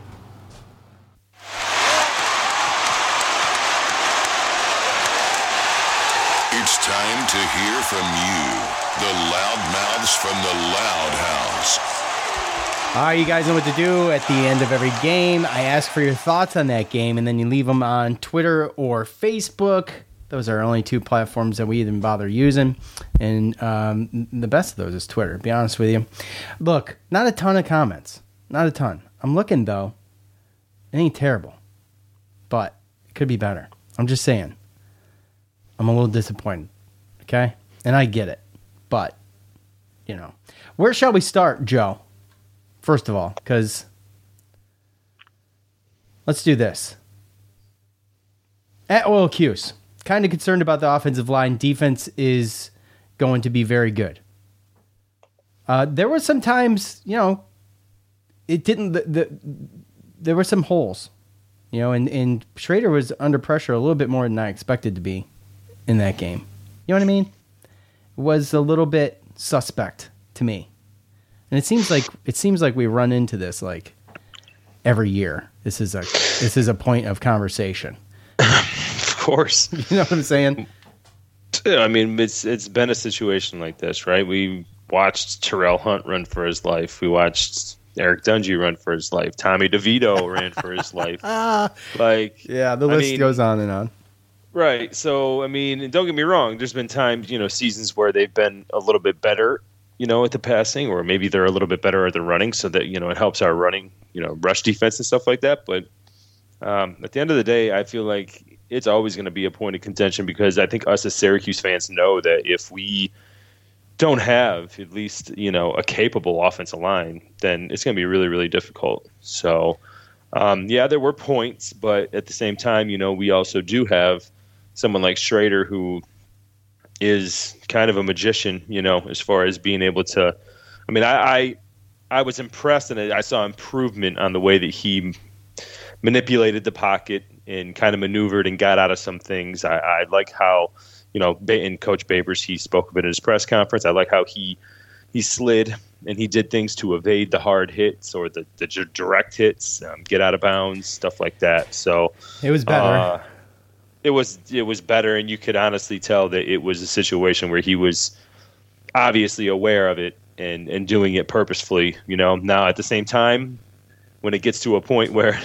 It's time to hear from you, the loudmouths from the Loud House. All right, you guys know what to do at the end of every game. I ask for your thoughts on that game, and then you leave them on Twitter or Facebook. Those are our only two platforms that we even bother using. And um, the best of those is Twitter, to be honest with you. Look, not a ton of comments. Not a ton. I'm looking, though. It ain't terrible. But it could be better. I'm just saying. I'm a little disappointed. Okay? And I get it. But, you know. Where shall we start, Joe? First of all, because let's do this. At Oil Cuse, kind of concerned about the offensive line. Defense is going to be very good. Uh, there were some times, you know, it didn't. The, the there were some holes, you know, and, and Schrader was under pressure a little bit more than I expected to be in that game. You know what I mean? It was a little bit suspect to me. And it seems like it seems like we run into this like every year. This is a this is a point of conversation. Of course. You know what I'm saying? Yeah, I mean, it's it's been a situation like this, right? We watched Terrell Hunt run for his life. We watched Eric Dungy run for his life. Tommy DeVito ran for his life. Like, yeah, the I list mean, goes on and on. Right. So, I mean, and don't get me wrong. There's been times, you know, seasons where they've been a little bit better, you know, at the passing, or maybe they're a little bit better at the running, so that, you know, it helps our running, you know, rush defense and stuff like that. But um, at the end of the day, I feel like it's always going to be a point of contention, because I think us as Syracuse fans know that if we don't have at least, you know, a capable offensive line, then it's going to be really, really difficult. So, um, yeah, there were points, but at the same time, you know, we also do have someone like Schrader, who is kind of a magician, you know, as far as being able to, I mean, I, I, I was impressed, and I saw improvement on the way that he manipulated the pocket and kind of maneuvered and got out of some things. I, I like how, you know, in Coach Babers, he spoke a bit at his press conference. I like how he, he slid and he did things to evade the hard hits or the, the direct hits, um, get out of bounds, stuff like that. So it was better. Uh, It was it was better, and you could honestly tell that it was a situation where he was obviously aware of it and, and doing it purposefully. You know, now at the same time, when it gets to a point where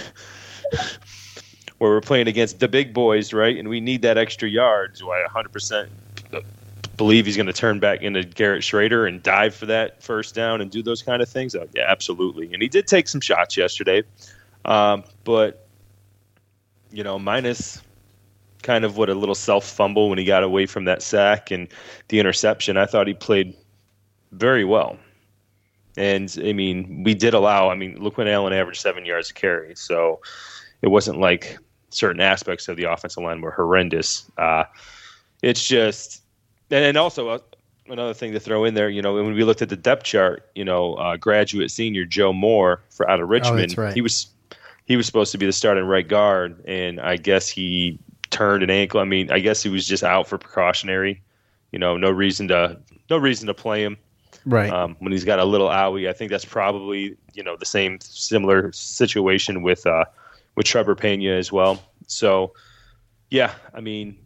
where we're playing against the big boys, right, and we need that extra yards, do I one hundred percent believe he's going to turn back into Garrett Schrader and dive for that first down and do those kind of things? Oh, yeah, absolutely. And he did take some shots yesterday, um, but you know, minus kind of what a little self fumble when he got away from that sack and the interception, I thought he played very well. And I mean, we did allow, I mean, look when Allen averaged seven yards a carry. So it wasn't like certain aspects of the offensive line were horrendous. Uh, it's just, and, and also uh, another thing to throw in there, you know, when we looked at the depth chart, you know, uh, graduate senior Joe Moore for out of Richmond, oh, that's right. he was, he was supposed to be the starting right guard. And I guess he turned an ankle. I mean, I guess he was just out for precautionary. You know, no reason to no reason to play him. Right. Um, when he's got a little owie, I think that's probably, you know, the same similar situation with uh, with Trevor Pena as well. So, yeah, I mean,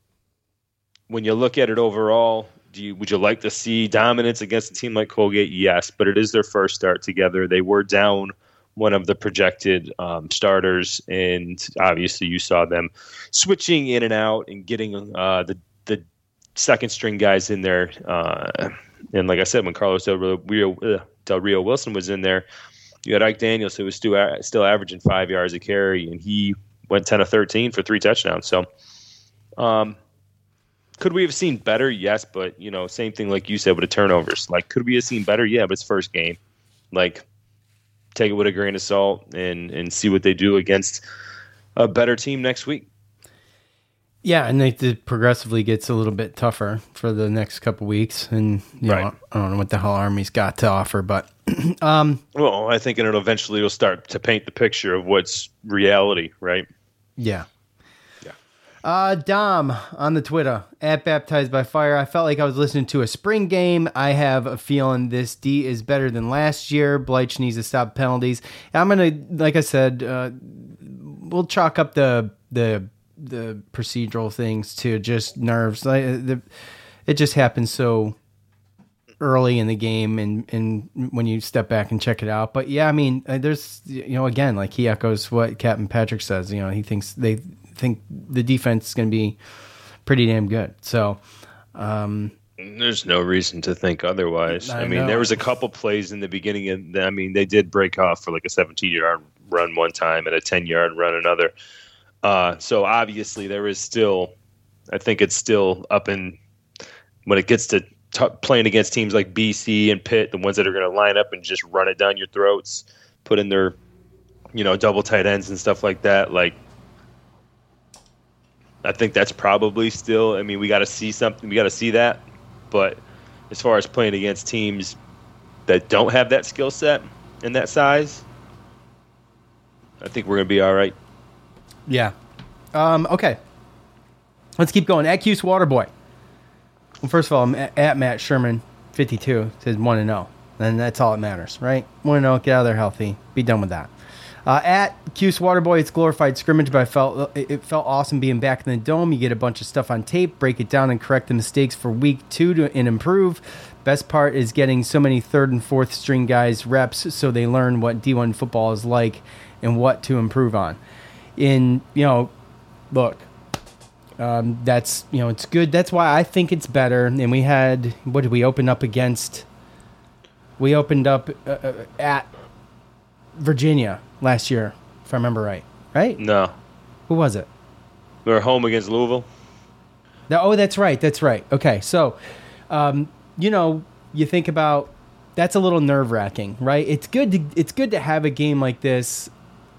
when you look at it overall, do you would you like to see dominance against a team like Colgate? Yes, but it is their first start together. They were down one of the projected um, starters, and obviously you saw them switching in and out and getting uh, the the second string guys in there. Uh, and like I said, when Carlos Del Rio, uh, Del Rio Wilson was in there, you had Ike Daniels, who was still still averaging five yards a carry, and he went ten of thirteen for three touchdowns. So, um, could we have seen better? Yes, but you know, same thing like you said with the turnovers. Like, could we have seen better? Yeah, but it's first game. Like, take it with a grain of salt and, and see what they do against a better team next week. Yeah, and it, it progressively gets a little bit tougher for the next couple weeks, and you Right. know, I don't know what the hell Army's got to offer, but um, Well, I think it'll eventually will start to paint the picture of what's reality, right? yeah. Uh, Dom on the Twitter at Baptized by Fire. I felt like I was listening to a spring game. I have a feeling this D is better than last year. Bleich needs to stop penalties. I'm gonna, like I said, uh, we'll chalk up the the the procedural things to just nerves. Like, the, it just happens so early in the game, and and when you step back and check it out. But yeah, I mean, uh, there's you know again, like he echoes what Captain Patrick says. You know, he thinks they. think the defense is going to be pretty damn good. So, um, there's no reason to think otherwise. I I, mean, know. there was a couple plays in the beginning, and I mean, they did break off for like a seventeen-yard run one time and a ten-yard run another. Uh, so obviously, there is still, I think it's still up in when it gets to t- playing against teams like B C and Pitt, the ones that are going to line up and just run it down your throats, put in their, you know, double tight ends and stuff like that. Like, I think that's probably still, I mean, we got to see something. We got to see that. But as far as playing against teams that don't have that skill set and that size, I think we're going to be all right. yeah. Um, okay. Let's keep going. At Cuse Waterboy. Well, first of all, I'm at, at Matt Sherman, fifty-two, says one and oh. And that's all that matters, right? one and oh, get out of there healthy. Be done with that. Uh, at Cuse Waterboy, it's glorified scrimmage, but I felt it it felt awesome being back in the dome. You get a bunch of stuff on tape, break it down, and correct the mistakes for week two to, and improve. Best part is getting so many third and fourth string guys reps so they learn what D one football is like and what to improve on. In, you know, look, um, that's, you know, it's good. That's why I think it's better. And we had, what did we open up against? We opened up uh, uh, at Virginia last year, if I remember right. Right? No. Who was it? We were home against Louisville. No, oh, that's right. That's right. Okay, so, um, you know, you think about that's a little nerve wracking, right? It's good to it's good to have a game like this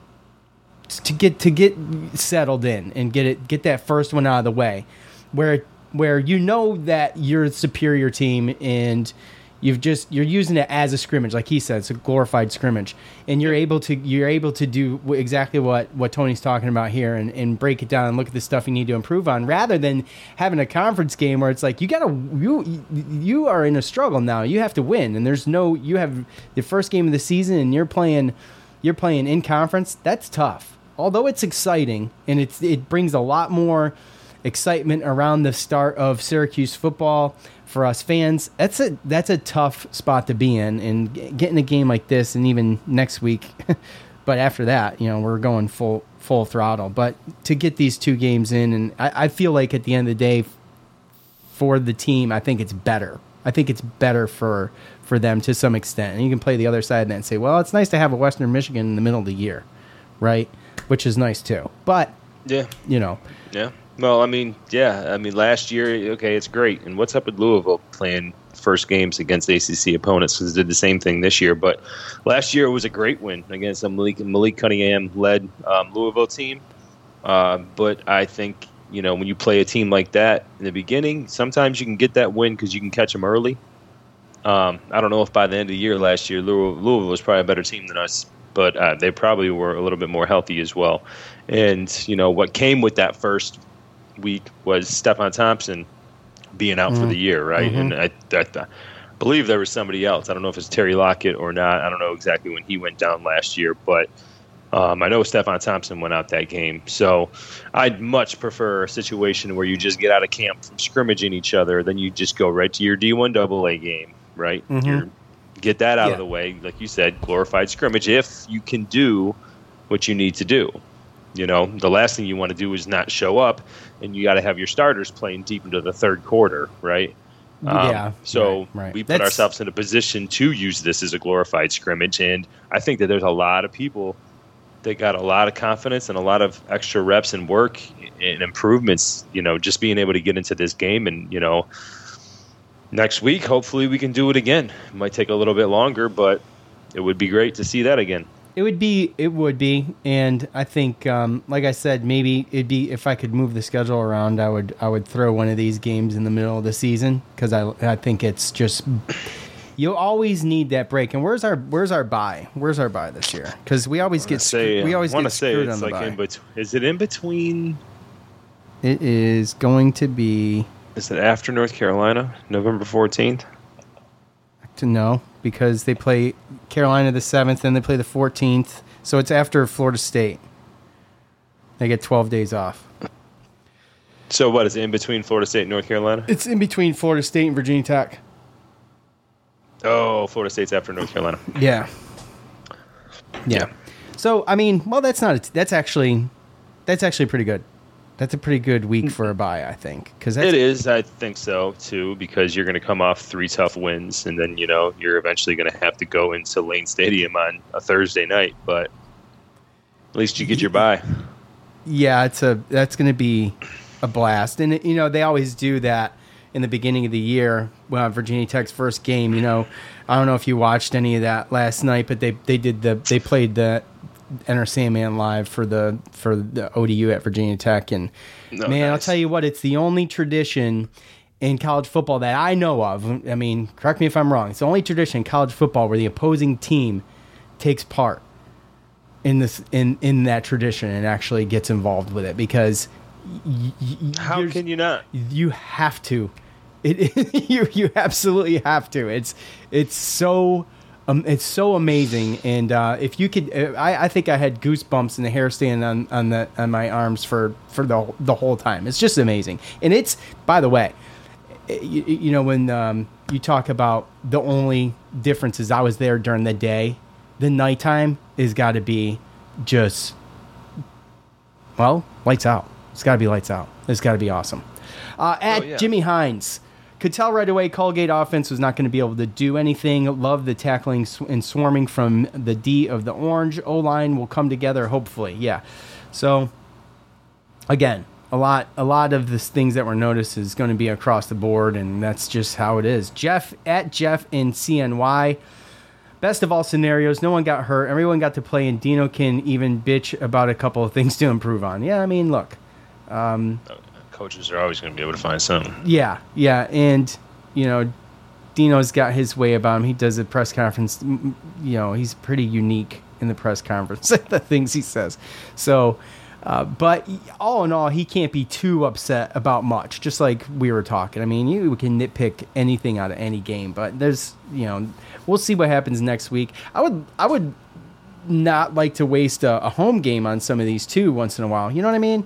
to get to get settled in and get it get that first one out of the way, where where you know that you're a superior team and you've just you're using it as a scrimmage, like he said, it's a glorified scrimmage, and you're able to you're able to do wh- exactly what, what Tony's talking about here, and, and break it down and look at the stuff you need to improve on, rather than having a conference game where it's like you gotta you you are in a struggle now. You have to win, and there's no you have the first game of the season, and you're playing you're playing in conference. That's tough. Although it's exciting, and it's it brings a lot more excitement around the start of Syracuse football for us fans. That's a that's a tough spot to be in, and g- getting a game like this, and even next week. But after that, you know, we're going full full throttle. But to get these two games in, and I, I feel like at the end of the day, for the team, I think it's better. I think it's better for for them to some extent. And you can play the other side of that and say, well, it's nice to have a Western Michigan in the middle of the year, right? Which is nice too. But Yeah. you know, Yeah. Well, I mean, yeah. I mean, last year, okay, it's great. And what's up with Louisville playing first games against A C C opponents? Because they did the same thing this year. But last year it was a great win against a Malik, Malik Cunningham-led um, Louisville team. Uh, but I think, you know, when you play a team like that in the beginning, sometimes you can get that win because you can catch them early. Um, I don't know if by the end of the year last year, Louisville, Louisville was probably a better team than us. But uh, they probably were a little bit more healthy as well. And, you know, what came with that first week was Stephon Thompson being out mm-hmm. for the year, right? Mm-hmm. And I, I, I believe there was somebody else. I don't know if it's Terry Lockett or not. I don't know exactly when he went down last year. But um, I know Stephon Thompson went out that game. So I'd much prefer a situation where you just get out of camp from scrimmaging each other, then you just go right to your D one double A game, right? Mm-hmm. You're Get that out Yeah. of the way. Like you said, glorified scrimmage, if you can do what you need to do. You know, the last thing you want to do is not show up, and you got to have your starters playing deep into the third quarter, right? Um, Yeah, So right, right. we put That's- ourselves in a position to use this as a glorified scrimmage, and I think that there's a lot of people that got a lot of confidence and a lot of extra reps and work and improvements, you know, just being able to get into this game. And, you know, next week, hopefully we can do it again. It might take a little bit longer, but it would be great to see that again. It would be, it would be, and I think, um, like I said, maybe it'd be if I could move the schedule around, I would, I would throw one of these games in the middle of the season because I, I think it's just you always need that break. And where's our, where's our bye? Where's our bye this year? Because we always get, say, we always I get say screwed it's on the like bye. in bet- Is it in between? It is going to be. Is it after North Carolina, November fourteenth? To know because they play Carolina the seventh, and they play the fourteenth, so it's after Florida State. They get twelve days off. So what is it in between Florida State and North Carolina? It's in between Florida State and Virginia Tech. Oh, Florida State's after North Carolina. Yeah. Yeah. So I mean, well, that's not. A, that's actually, that's actually pretty good. That's a pretty good week for a bye, I think. Because it is, I think so too, because you're going to come off three tough wins, and then you know you're eventually going to have to go into Lane Stadium on a Thursday night. But at least you get your bye. Yeah, it's a that's going to be a blast, and you know they always do that in the beginning of the year. Well, Virginia Tech's first game, you know, I don't know if you watched any of that last night, but they they did the they played the Enter Sandman live for the for the O D U at Virginia Tech, and no, man, nice. I'll tell you what, it's the only tradition in college football that I know of. I mean, correct me if I'm wrong. It's the only tradition in college football where the opposing team takes part in this in, in that tradition and actually gets involved with it because y- y- how can you not? You have to. It you you absolutely have to. It's it's so. Um, it's so amazing, and uh, if you could, uh, I, I think I had goosebumps and the hair standing on on the on my arms for, for the the whole time. It's just amazing, and it's by the way, you, you know when um, you talk about the only difference is I was there during the day, the nighttime is got to be just well lights out. It's got to be lights out. It's got to be awesome. Uh, at oh, yeah. Jimmy Hines. Could tell right away Colgate offense was not going to be able to do anything. Love the tackling and swarming from the D of the Orange. O-line will come together, hopefully. Yeah. So, again, a lot a lot of the things that were noticed is going to be across the board, and that's just how it is. Jeff, at Jeff in C N Y. Best of all scenarios, no one got hurt. Everyone got to play, and Dino can even bitch about a couple of things to improve on. Yeah, I mean, look. Um... Coaches are always going to be able to find something. Yeah, yeah, and you know, Dino's got his way about him. He does a press conference. You know, he's pretty unique in the press conference. The things he says. So, uh, but all in all, he can't be too upset about much. Just like we were talking. I mean, you can nitpick anything out of any game, but there's, you know, we'll see what happens next week. I would, I would not like to waste a, a home game on some of these too once in a while. You know what I mean?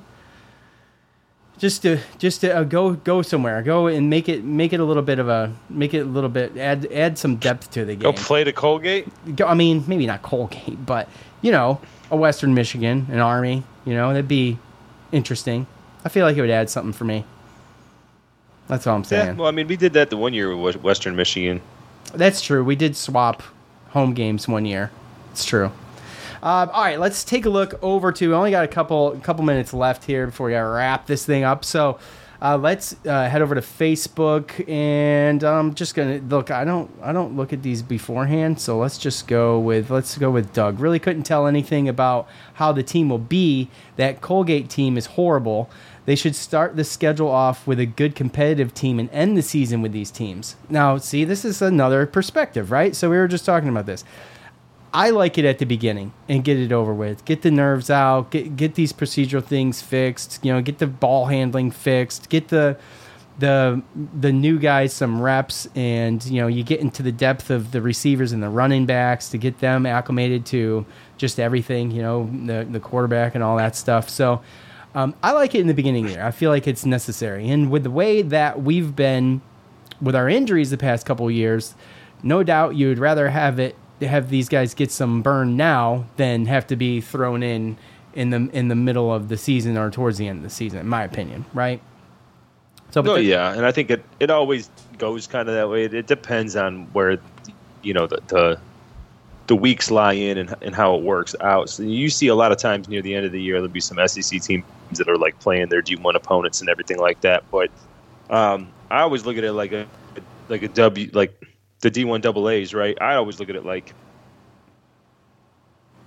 Just to just to uh, go go somewhere, go and make it make it a little bit of a make it a little bit add add some depth to the game. Go play to Colgate. Go, I mean, maybe not Colgate, but you know, a Western Michigan, an Army. You know, that'd be interesting. I feel like it would add something for me. That's all I'm saying. Yeah, well, I mean, we did that the one year with Western Michigan. That's true. We did swap home games one year. It's true. Uh, all right, let's take a look over to. We only got a couple couple minutes left here before we gotta wrap this thing up. So uh, let's uh, head over to Facebook, and I'm just gonna look. I don't I don't look at these beforehand, so let's just go with let's go with Doug. Really couldn't tell anything about how the team will be. That Colgate team is horrible. They should start the schedule off with a good competitive team and end the season with these teams. Now, see, this is another perspective, right? So we were just talking about this. I like it at the beginning and get it over with. Get the nerves out. Get get these procedural things fixed. You know, get the ball handling fixed. Get the the the new guys some reps, and you know, you get into the depth of the receivers and the running backs to get them acclimated to just everything. You know, the the quarterback and all that stuff. So um, I like it in the beginning there. I feel like it's necessary, and with the way that we've been with our injuries the past couple of years, no doubt you would rather have it. Have these guys get some burn now than have to be thrown in in the in the middle of the season or towards the end of the season, in my opinion, right? So, oh yeah, and I think it, it always goes kind of that way. It, it depends on where, you know, the the, the weeks lie in and, and how it works out. So you see a lot of times near the end of the year there'll be some S E C teams that are like playing their D one opponents and everything like that. But um, I always look at it like a like a W like. The D one double A's, right? I always look at it like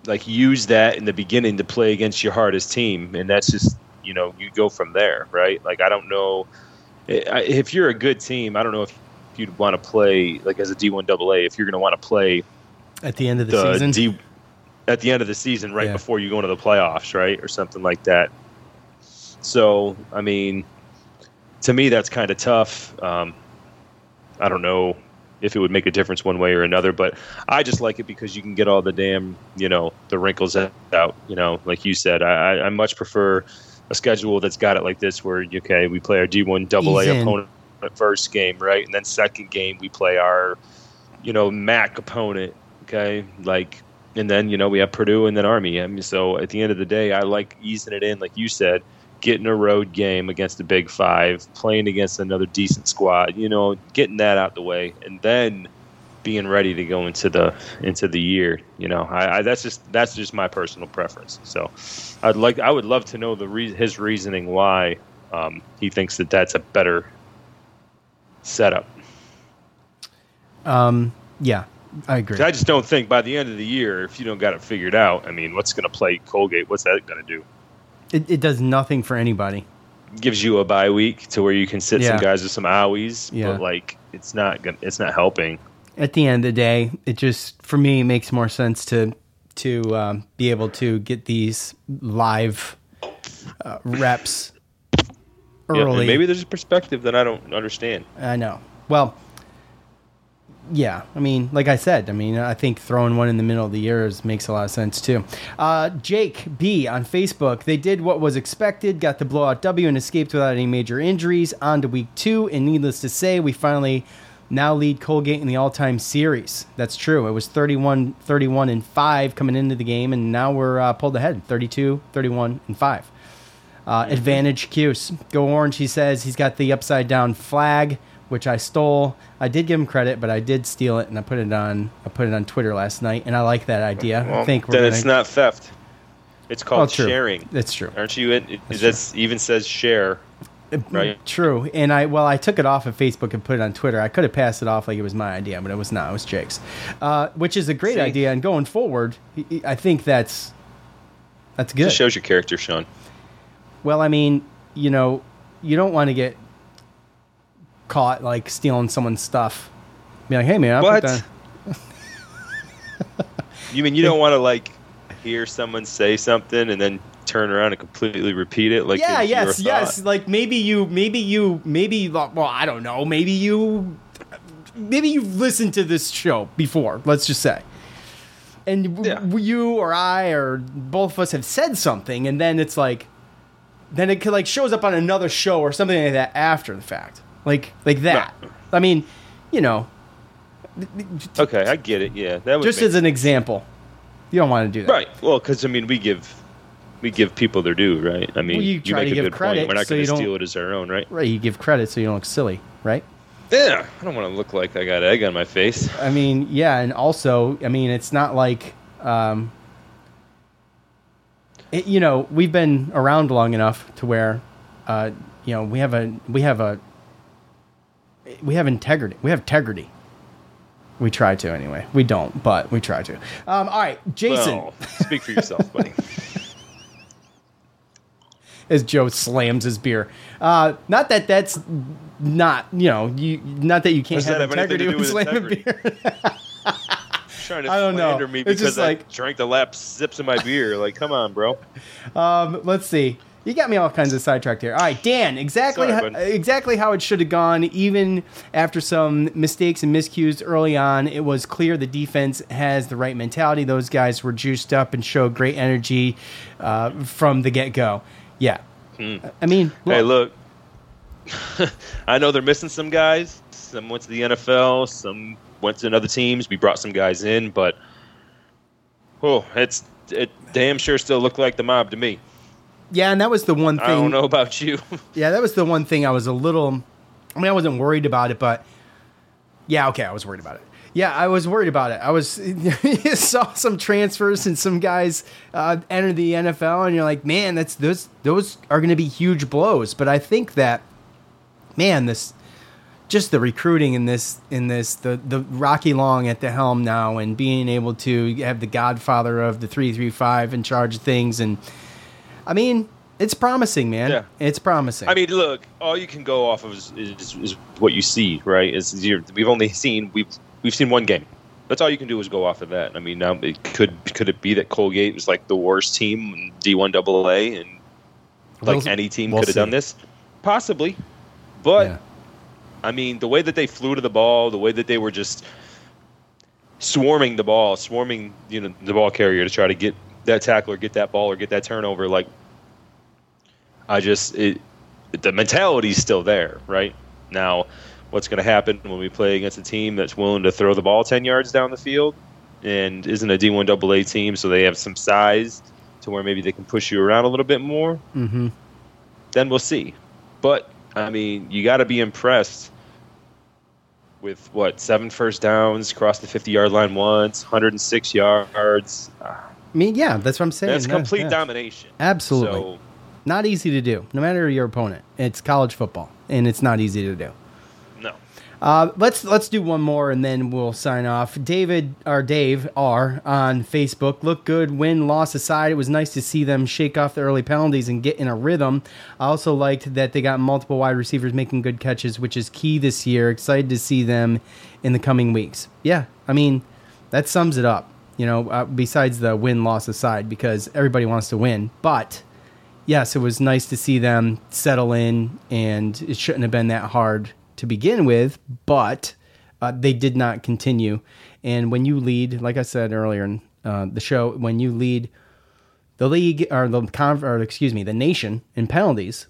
like use that in the beginning to play against your hardest team, and that's just, you know, you go from there, right? Like, I don't know if you're a good team. I don't know if you'd want to play like as a D one double A if you're going to want to play at the end of the, the season. D, at the end of the season, right yeah. before you go into the playoffs, right, or something like that. So, I mean, to me, that's kind of tough. Um, I don't know if it would make a difference one way or another, but I just like it because you can get all the damn, you know, the wrinkles out, you know, like you said. I, I much prefer a schedule that's got it like this where, okay, we play our D one double A opponent first game, right? And then second game, we play our, you know, M A C opponent, okay? Like, and then, you know, we have Purdue and then Army. I mean, so at the end of the day, I like easing it in, like you said, getting a road game against the Big Five, playing against another decent squad, you know, getting that out the way, and then being ready to go into the into the year. You know, I, I that's just that's just my personal preference. So, I'd like I would love to know the re- his reasoning why um, he thinks that that's a better setup. Um. Yeah, I agree. I just don't think by the end of the year, if you don't got it figured out, I mean, what's going to play Colgate? What's that going to do? It, it does nothing for anybody. Gives you a bye week to where you can sit yeah. some guys with some owies, yeah. but like it's not gonna, it's not helping. At the end of the day, it just for me makes more sense to to um, be able to get these live uh, reps early. Yeah, and maybe there's a perspective that I don't understand. I know. Well, yeah. I mean, like I said, I mean, I think throwing one in the middle of the year is, makes a lot of sense too. Uh, Jake B on Facebook. They did what was expected, got the blowout W, and escaped without any major injuries. On to week two, and needless to say, we finally now lead Colgate in the all-time series. That's true. It was thirty-one, thirty-one, and five coming into the game, and now we're uh, pulled ahead, thirty-two, thirty-one, and five. Uh, advantage Cuse. Go Orange, he says. He's got the upside-down flag, which I stole. I did give him credit, but I did steal it, and I put it on. I put it on Twitter last night, and I like that idea. Well, I think we're then gonna... it's not theft. It's called oh, true. sharing. That's true. Aren't you? In, it that's even says share, right? True. And I well, I took it off of Facebook and put it on Twitter. I could have passed it off like it was my idea, but it was not. It was Jake's, uh, which is a great See? idea. And going forward, I think that's that's good. It shows your character, Sean. Well, I mean, you know, you don't want to get caught like stealing someone's stuff. Be like, hey man, I what? put that. You mean you don't want to like hear someone say something and then turn around and completely repeat it? Like yeah, yes, your yes. Like maybe you, maybe you, maybe well, I don't know. Maybe you, maybe you've listened to this show before. Let's just say, and yeah. w- you or I or both of us have said something, and then it's like, then it like shows up on another show or something like that after the fact. Like like that. No. I mean, you know. Okay, I get it. Yeah, that would just as an example. You don't want to do that, right? Well, because I mean, we give we give people their due, right? I mean, well, you, you make to a give good credit. Point. We're not so going to steal it as our own, right? Right. You give credit so you don't look silly, right? Yeah, I don't want to look like I got egg on my face. I mean, yeah, and also, I mean, it's not like, um, it, you know, we've been around long enough to where, uh, you know, we have a we have a we have integrity. We have integrity. We try to anyway. We don't, but we try to. Um, all right, Jason. Well, speak for yourself, buddy. As Joe slams his beer. Uh, not that that's not, you know, you not that you can't have, have integrity when slamming beer. Trying to I don't know. me it's because just I like, drank the last sips of my beer. Like, come on, bro. Um, let's see. You got me all kinds of sidetracked here. All right, Dan, exactly Sorry, how, exactly how it should have gone, even after some mistakes and miscues early on. It was clear the defense has the right mentality. Those guys were juiced up and showed great energy uh, from the get-go. Yeah. Hmm. I mean, look. Hey, look. I know they're missing some guys. Some went to the N F L. Some went to other teams. We brought some guys in, but oh, it's it damn sure still looked like the Mob to me. Yeah, and that was the one thing. I don't know about you. Yeah, that was the one thing I was a little. I mean, I wasn't worried about it, but yeah, okay, I was worried about it. Yeah, I was worried about it. I was you saw some transfers and some guys uh, enter the N F L, and you're like, man, that's those those are going to be huge blows. But I think that, man, this just the recruiting in this, in this, the, the Rocky Long at the helm now, and being able to have the godfather of the three three five in charge of things. And I mean, it's promising, man. Yeah. It's promising. I mean, look, all you can go off of is, is, is what you see, right? Is you're, we've only seen we've we've seen one game. That's all you can do is go off of that. I mean, now it could could it be that Colgate was like the worst team in D one double A, and like We'll- any team we'll could have done see. this? Possibly, but. Yeah. I mean, the way that they flew to the ball, the way that they were just swarming the ball, swarming, you know, the ball carrier to try to get that tackle or get that ball or get that turnover. Like, I just, it, the mentality's still there, right? Now, what's going to happen when we play against a team that's willing to throw the ball ten yards down the field and isn't a D one double A team, so they have some size to where maybe they can push you around a little bit more? Mm-hmm. Then we'll see. But I mean, you got to be impressed with what seven first downs, crossed the fifty-yard line once, one hundred six yards. I mean, yeah, that's what I'm saying. That's Yeah, complete yeah. domination. Absolutely. So, Not easy to do, no matter your opponent. It's college football, and it's not easy to do. no. Uh, let's let's do one more, and then we'll sign off. David, or Dave R. on Facebook. Look good, win, loss aside. It was nice to see them shake off the early penalties and get in a rhythm. I also liked that they got multiple wide receivers making good catches, which is key this year. Excited to see them in the coming weeks. Yeah, I mean, that sums it up, you know, uh, besides the win-loss aside, because everybody wants to win. But, yes, it was nice to see them settle in, and it shouldn't have been that hard to begin with, but uh, they did not continue. And when you lead, like I said earlier in uh, the show, when you lead the league or the con- or excuse me, the nation in penalties,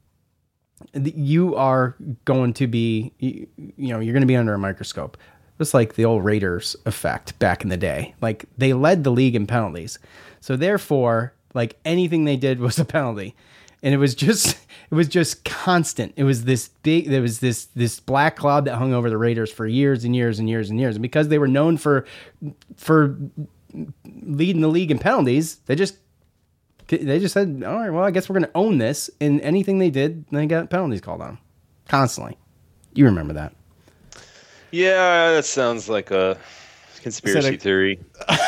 you are going to be, you know, you're going to be under a microscope. Just like the old Raiders effect back in the day. Like, they led the league in penalties. So therefore, like, anything they did was a penalty. And it was just, it was just constant. It was this big, there was this, this black cloud that hung over the Raiders for years and years and years and years. And because they were known for, for leading the league in penalties, they just, they just said, all right, well, I guess we're going to own this. And anything they did, they got penalties called on them constantly. You remember that. Yeah, that sounds like a conspiracy a- theory.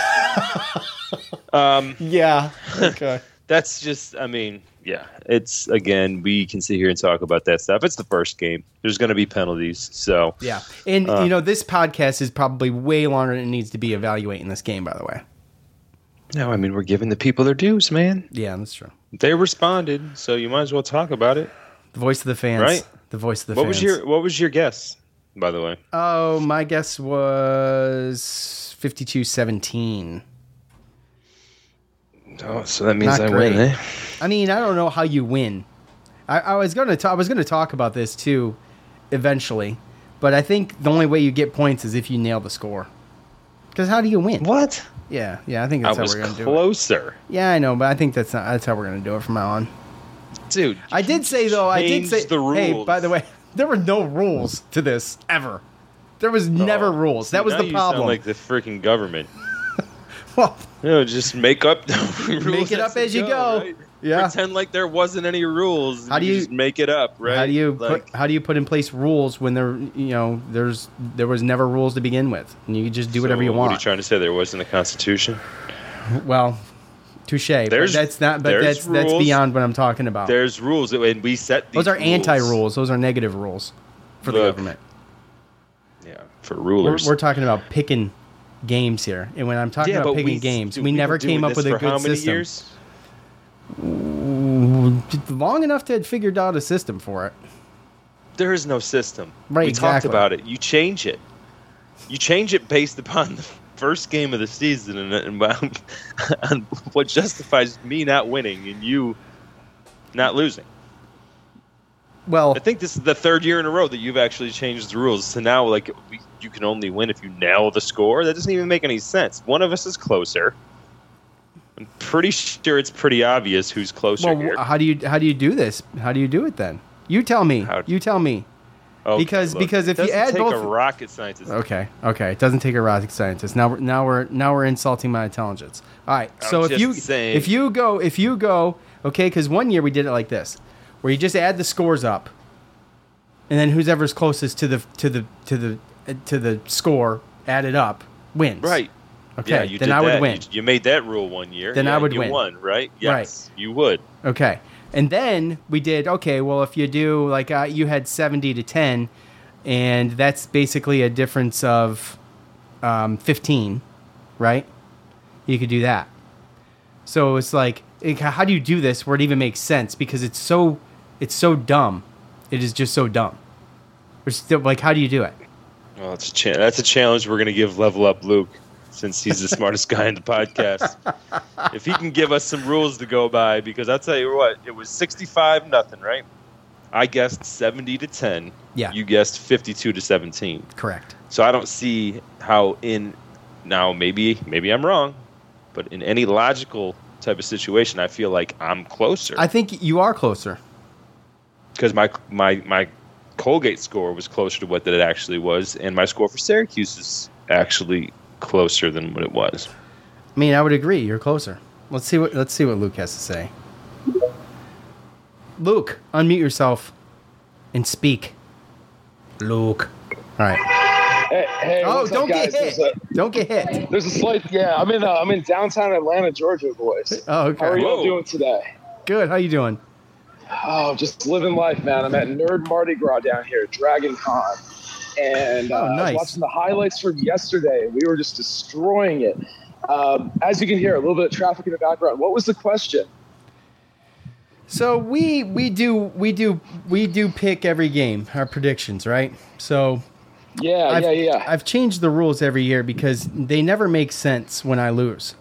um, yeah. Okay. That's just, I mean, yeah, it's, again, we can sit here and talk about that stuff. It's the first game. There's going to be penalties. So, yeah. And, uh, you know, this podcast is probably way longer than it needs to be evaluating this game, by the way. no, I mean, we're giving the people their dues, man. Yeah, that's true. They responded, so you might as well talk about it. The voice of the fans. Right? The voice of the what fans. was your What was your guess, by the way? Oh, my guess was fifty-two seventeen. Oh, so that means Not I great. win, eh? I mean, I don't know how you win. I, I was gonna ta- I was gonna talk about this too, eventually, but I think the only way you get points is if you nail the score. Because how do you win? What? Yeah, yeah. I think that's I how was we're gonna do it. closer. Yeah, I know, but I think that's not, that's how we're gonna do it from now on. Dude, I did say though. I did change say. the Hey, rules. by the way, there were no rules to this ever. There was never Oh, rules. see, That was now the you problem. Sound like the freaking government. Well, you know, just make up the rules. Make it up as you go. Right? Yeah. Pretend like there wasn't any rules. How do you- just make it up, right? How do you like, put, how do you put in place rules when there you know there's there was never rules to begin with, and you just do whatever so you What are you want? trying to say? There wasn't a constitution. Well, touche. But There's- that's not. But there's that's that's rules. beyond what I'm talking about. There's rules, and we set these Those are rules. anti-rules. Those are negative rules for the Look, government. Yeah, for We're, rulers. we're talking about picking games here, and when I'm talking yeah, about but picking we, games, dude, we we've never been doing came up this with a for good how many system. Years? Ooh, long enough to have figured out a system for it. There is no system. Right, We talked exactly. about it. You change it. You change it based upon the first game of the season and, and on what justifies me not winning and you not losing. Well, I think this is the third year in a row that you've actually changed the rules. So now, like, we, you can only win if you nail the score. That doesn't even make any sense. One of us is closer. I'm pretty sure it's pretty obvious who's closer well, here. how do you how do you do this? How do you do it then? You tell me. How- you tell me. Okay, because look, because if it you doesn't add take both, a rocket scientist. okay, okay, it doesn't take a rocket scientist. Now we're now we're now we're insulting my intelligence. All right, I'm so if just you saying. if you go if you go okay, because one year we did it like this, where you just add the scores up, and then whoever's closest to the to the to the uh, to the score added up wins. Right. Okay. Yeah, you then did I would that. win. You, you made that rule one year. Then yeah, I would you win. You won, right? Yes, right. You would. Okay. And then we did, okay, well, if you do, like, uh, you had seventy to ten, and that's basically a difference of um, fifteen, right? You could do that. So it's like, it, how do you do this where it even makes sense? Because it's so, it's so dumb. It is just so dumb. We're still, like, how do you do it? Well, it's a cha- that's a challenge we're going to give Level Up Luke, since he's the smartest guy in the podcast. If he can give us some rules to go by, because I'll tell you what, it was sixty-five nothing, right? I guessed seventy to ten. Yeah. You guessed fifty-two to seventeen. Correct. So I don't see how in now maybe maybe I'm wrong, but in any logical type of situation, I feel like I'm closer. I think you are closer. Because my my my Colgate score was closer to what that it actually was, and my score for Syracuse is actually closer than what it was. I mean, I would agree. You're closer. Let's see what let's see what Luke has to say. Luke, unmute yourself and speak. Luke. All right. Hey, hey, oh, what's don't up, get guys? hit. A, don't get hit. There's a slight, yeah. I'm in, uh, I'm in downtown Atlanta, Georgia, boys. Oh, okay. How are you all Whoa. doing today? Good. How you doing? Oh, just living life, man. I'm at Nerd Mardi Gras down here, Dragon Con, and uh, Oh, I nice. was watching the highlights from yesterday. We were just destroying it. Um, as you can hear, a little bit of traffic in the background. What was the question? So we we do we do we do pick every game, our predictions, right? So Yeah, I've, yeah, yeah. I've changed the rules every year because they never make sense when I lose.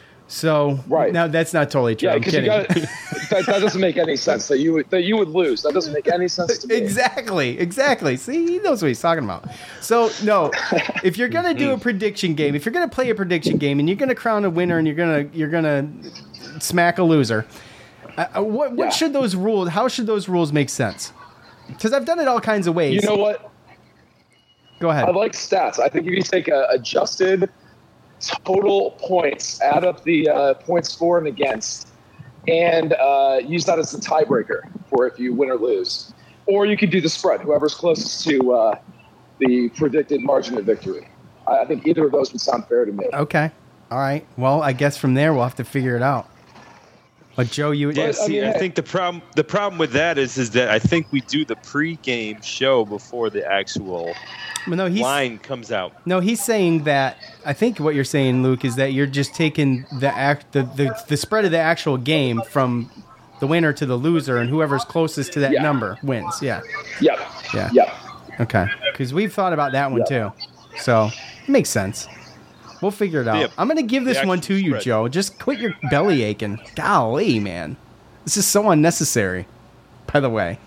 So Right. now that's not totally true. Yeah, I'm because you kidding. got that, that doesn't make any sense that you would that you would lose. That doesn't make any sense to me. Exactly, exactly. See, he knows what he's talking about. So, no, if you're gonna do a prediction game, if you're gonna play a prediction game, and you're gonna crown a winner, and you're gonna you're gonna smack a loser, uh, what what Yeah. should those rules? How should those rules make sense? Because I've done it all kinds of ways. You know what? Go ahead. I like stats. I think if you take a adjusted total points, add up the uh, points for and against, and uh, use that as the tiebreaker for if you win or lose. Or you could do the spread, whoever's closest to uh, the predicted margin of victory. I, I think either of those would sound fair to me. Okay. All right. Well, I guess from there we'll have to figure it out. But Joe, you Yeah, But, I see, mean, I hey- think the problem the problem with that is is that I think we do the pre-game show before the actual well, no, he's, line comes out. No, he's saying that. I think what you're saying, Luke, is that you're just taking the act, the, the, the spread of the actual game from the winner to the loser, and whoever's closest to that Yeah. number wins. Yeah, Yep. yeah, Yep. okay. Because we've thought about that one too, so it makes sense. We'll figure it out. Yeah. I'm gonna give this The one actual to you, spread. Joe. Just quit your belly aching. Golly, man, this is so unnecessary. By the way.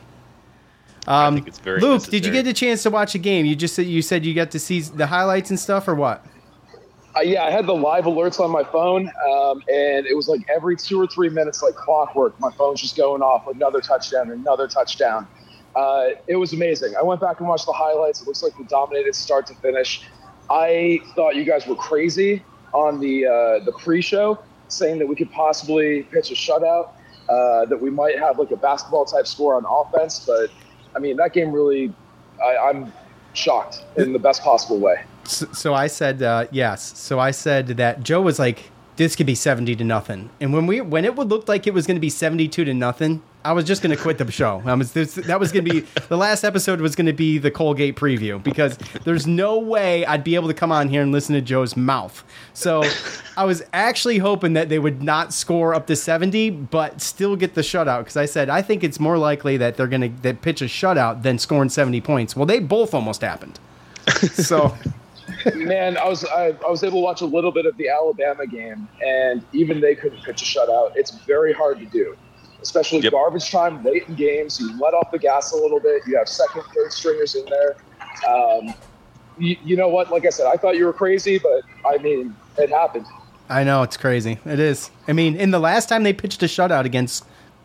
I Um, think it's very Luke, did you necessary. get a chance to watch a game? You just said you said you got to see the highlights and stuff, or what? Uh, yeah, I had the live alerts on my phone, um, and it was like every two or three minutes, like clockwork, my phone's just going off, another touchdown, another touchdown. Uh, it was amazing. I went back and watched the highlights. It looks like we dominated start to finish. I thought you guys were crazy on the uh, the pre-show, saying that we could possibly pitch a shutout, uh, that we might have like a basketball-type score on offense, but I mean, that game really, I, I'm shocked in the best possible way. So, so I said uh, yes. So I said that Joe was like, "This could be seventy to nothing." And when we when it would look like it was going to be seventy-two to nothing, I was just going to quit the show. I was, this, that was going to be the last episode was going to be the Colgate preview because there's no way I'd be able to come on here and listen to Joe's mouth. So I was actually hoping that they would not score up to seventy, but still get the shutout because I said I think it's more likely that they're going to that pitch a shutout than scoring seventy points. Well, they both almost happened. So. Man, I was I, I was able to watch a little bit of the Alabama game, and even they couldn't pitch a shutout. It's very hard to do, especially Yep. garbage time, late in games. You let off the gas a little bit. You have second, third stringers in there. Um, you, you know what? Like I said, I thought you were crazy, but I mean, it happened. I know, it's crazy. It is. I mean, in the last time they pitched a shutout against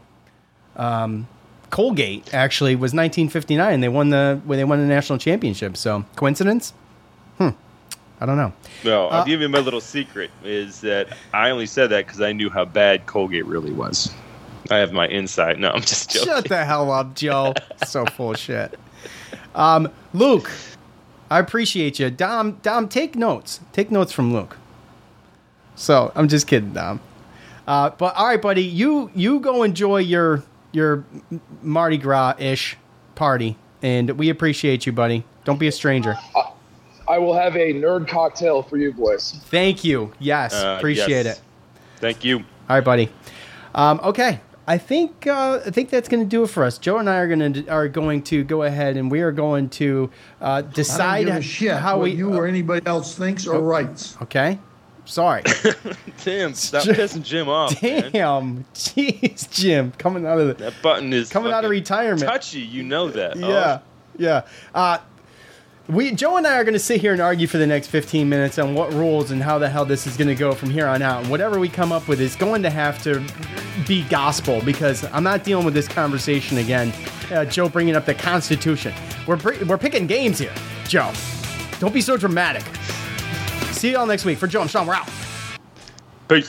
um, Colgate, actually, was nineteen fifty-nine. They won the when they won the national championship. So, coincidence? Hmm. I don't know. No, I'll Uh, give you my little secret is that I only said that because I knew how bad Colgate really was. I have my insight. No, I'm just joking. Shut the hell up, Joe. So full of shit. Um, Luke, I appreciate you. Dom, Dom, take notes. Take notes from Luke. So, I'm just kidding, Dom. Uh, but all right, buddy, you you go enjoy your your Mardi Gras-ish party, and we appreciate you, buddy. Don't be a stranger. I, I will have a nerd cocktail for you boys. Thank you. Yes, Uh, appreciate yes. it. Thank you. All right, buddy. Um, okay, I think uh, I think that's going to do it for us. Joe and I are going to are going to go ahead and we are going to uh, decide I don't give a shit how what we you or anybody else thinks or writes. Okay, sorry. Damn, stop pissing Jim off. Damn, man. jeez, Jim, coming out of the That button is coming out of fucking retirement. touchy. You know that. Yeah, yeah. Uh, we Joe and I are going to sit here and argue for the next fifteen minutes on what rules and how the hell this is going to go from here on out. And whatever we come up with is going to have to be gospel, because I'm not dealing with this conversation again. Uh, Joe bringing up the Constitution. We're br- we're picking games here, Joe. Don't be so dramatic. See you all next week. For Joe and Sean, we're out. Peace.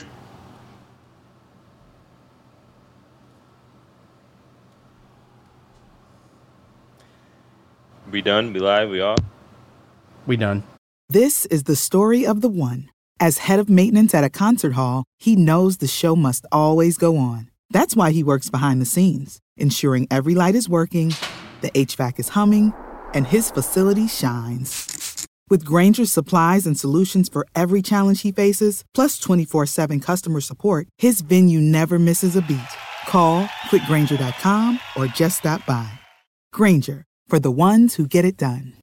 We done? We live? We off? We done. This is the story of the one. As head of maintenance at a concert hall, he knows the show must always go on. That's why he works behind the scenes, ensuring every light is working, the H V A C is humming, and his facility shines. With Grainger's supplies and solutions for every challenge he faces, plus twenty-four seven customer support, his venue never misses a beat. Call quick grainger dot com or just stop by. Grainger, for the ones who get it done.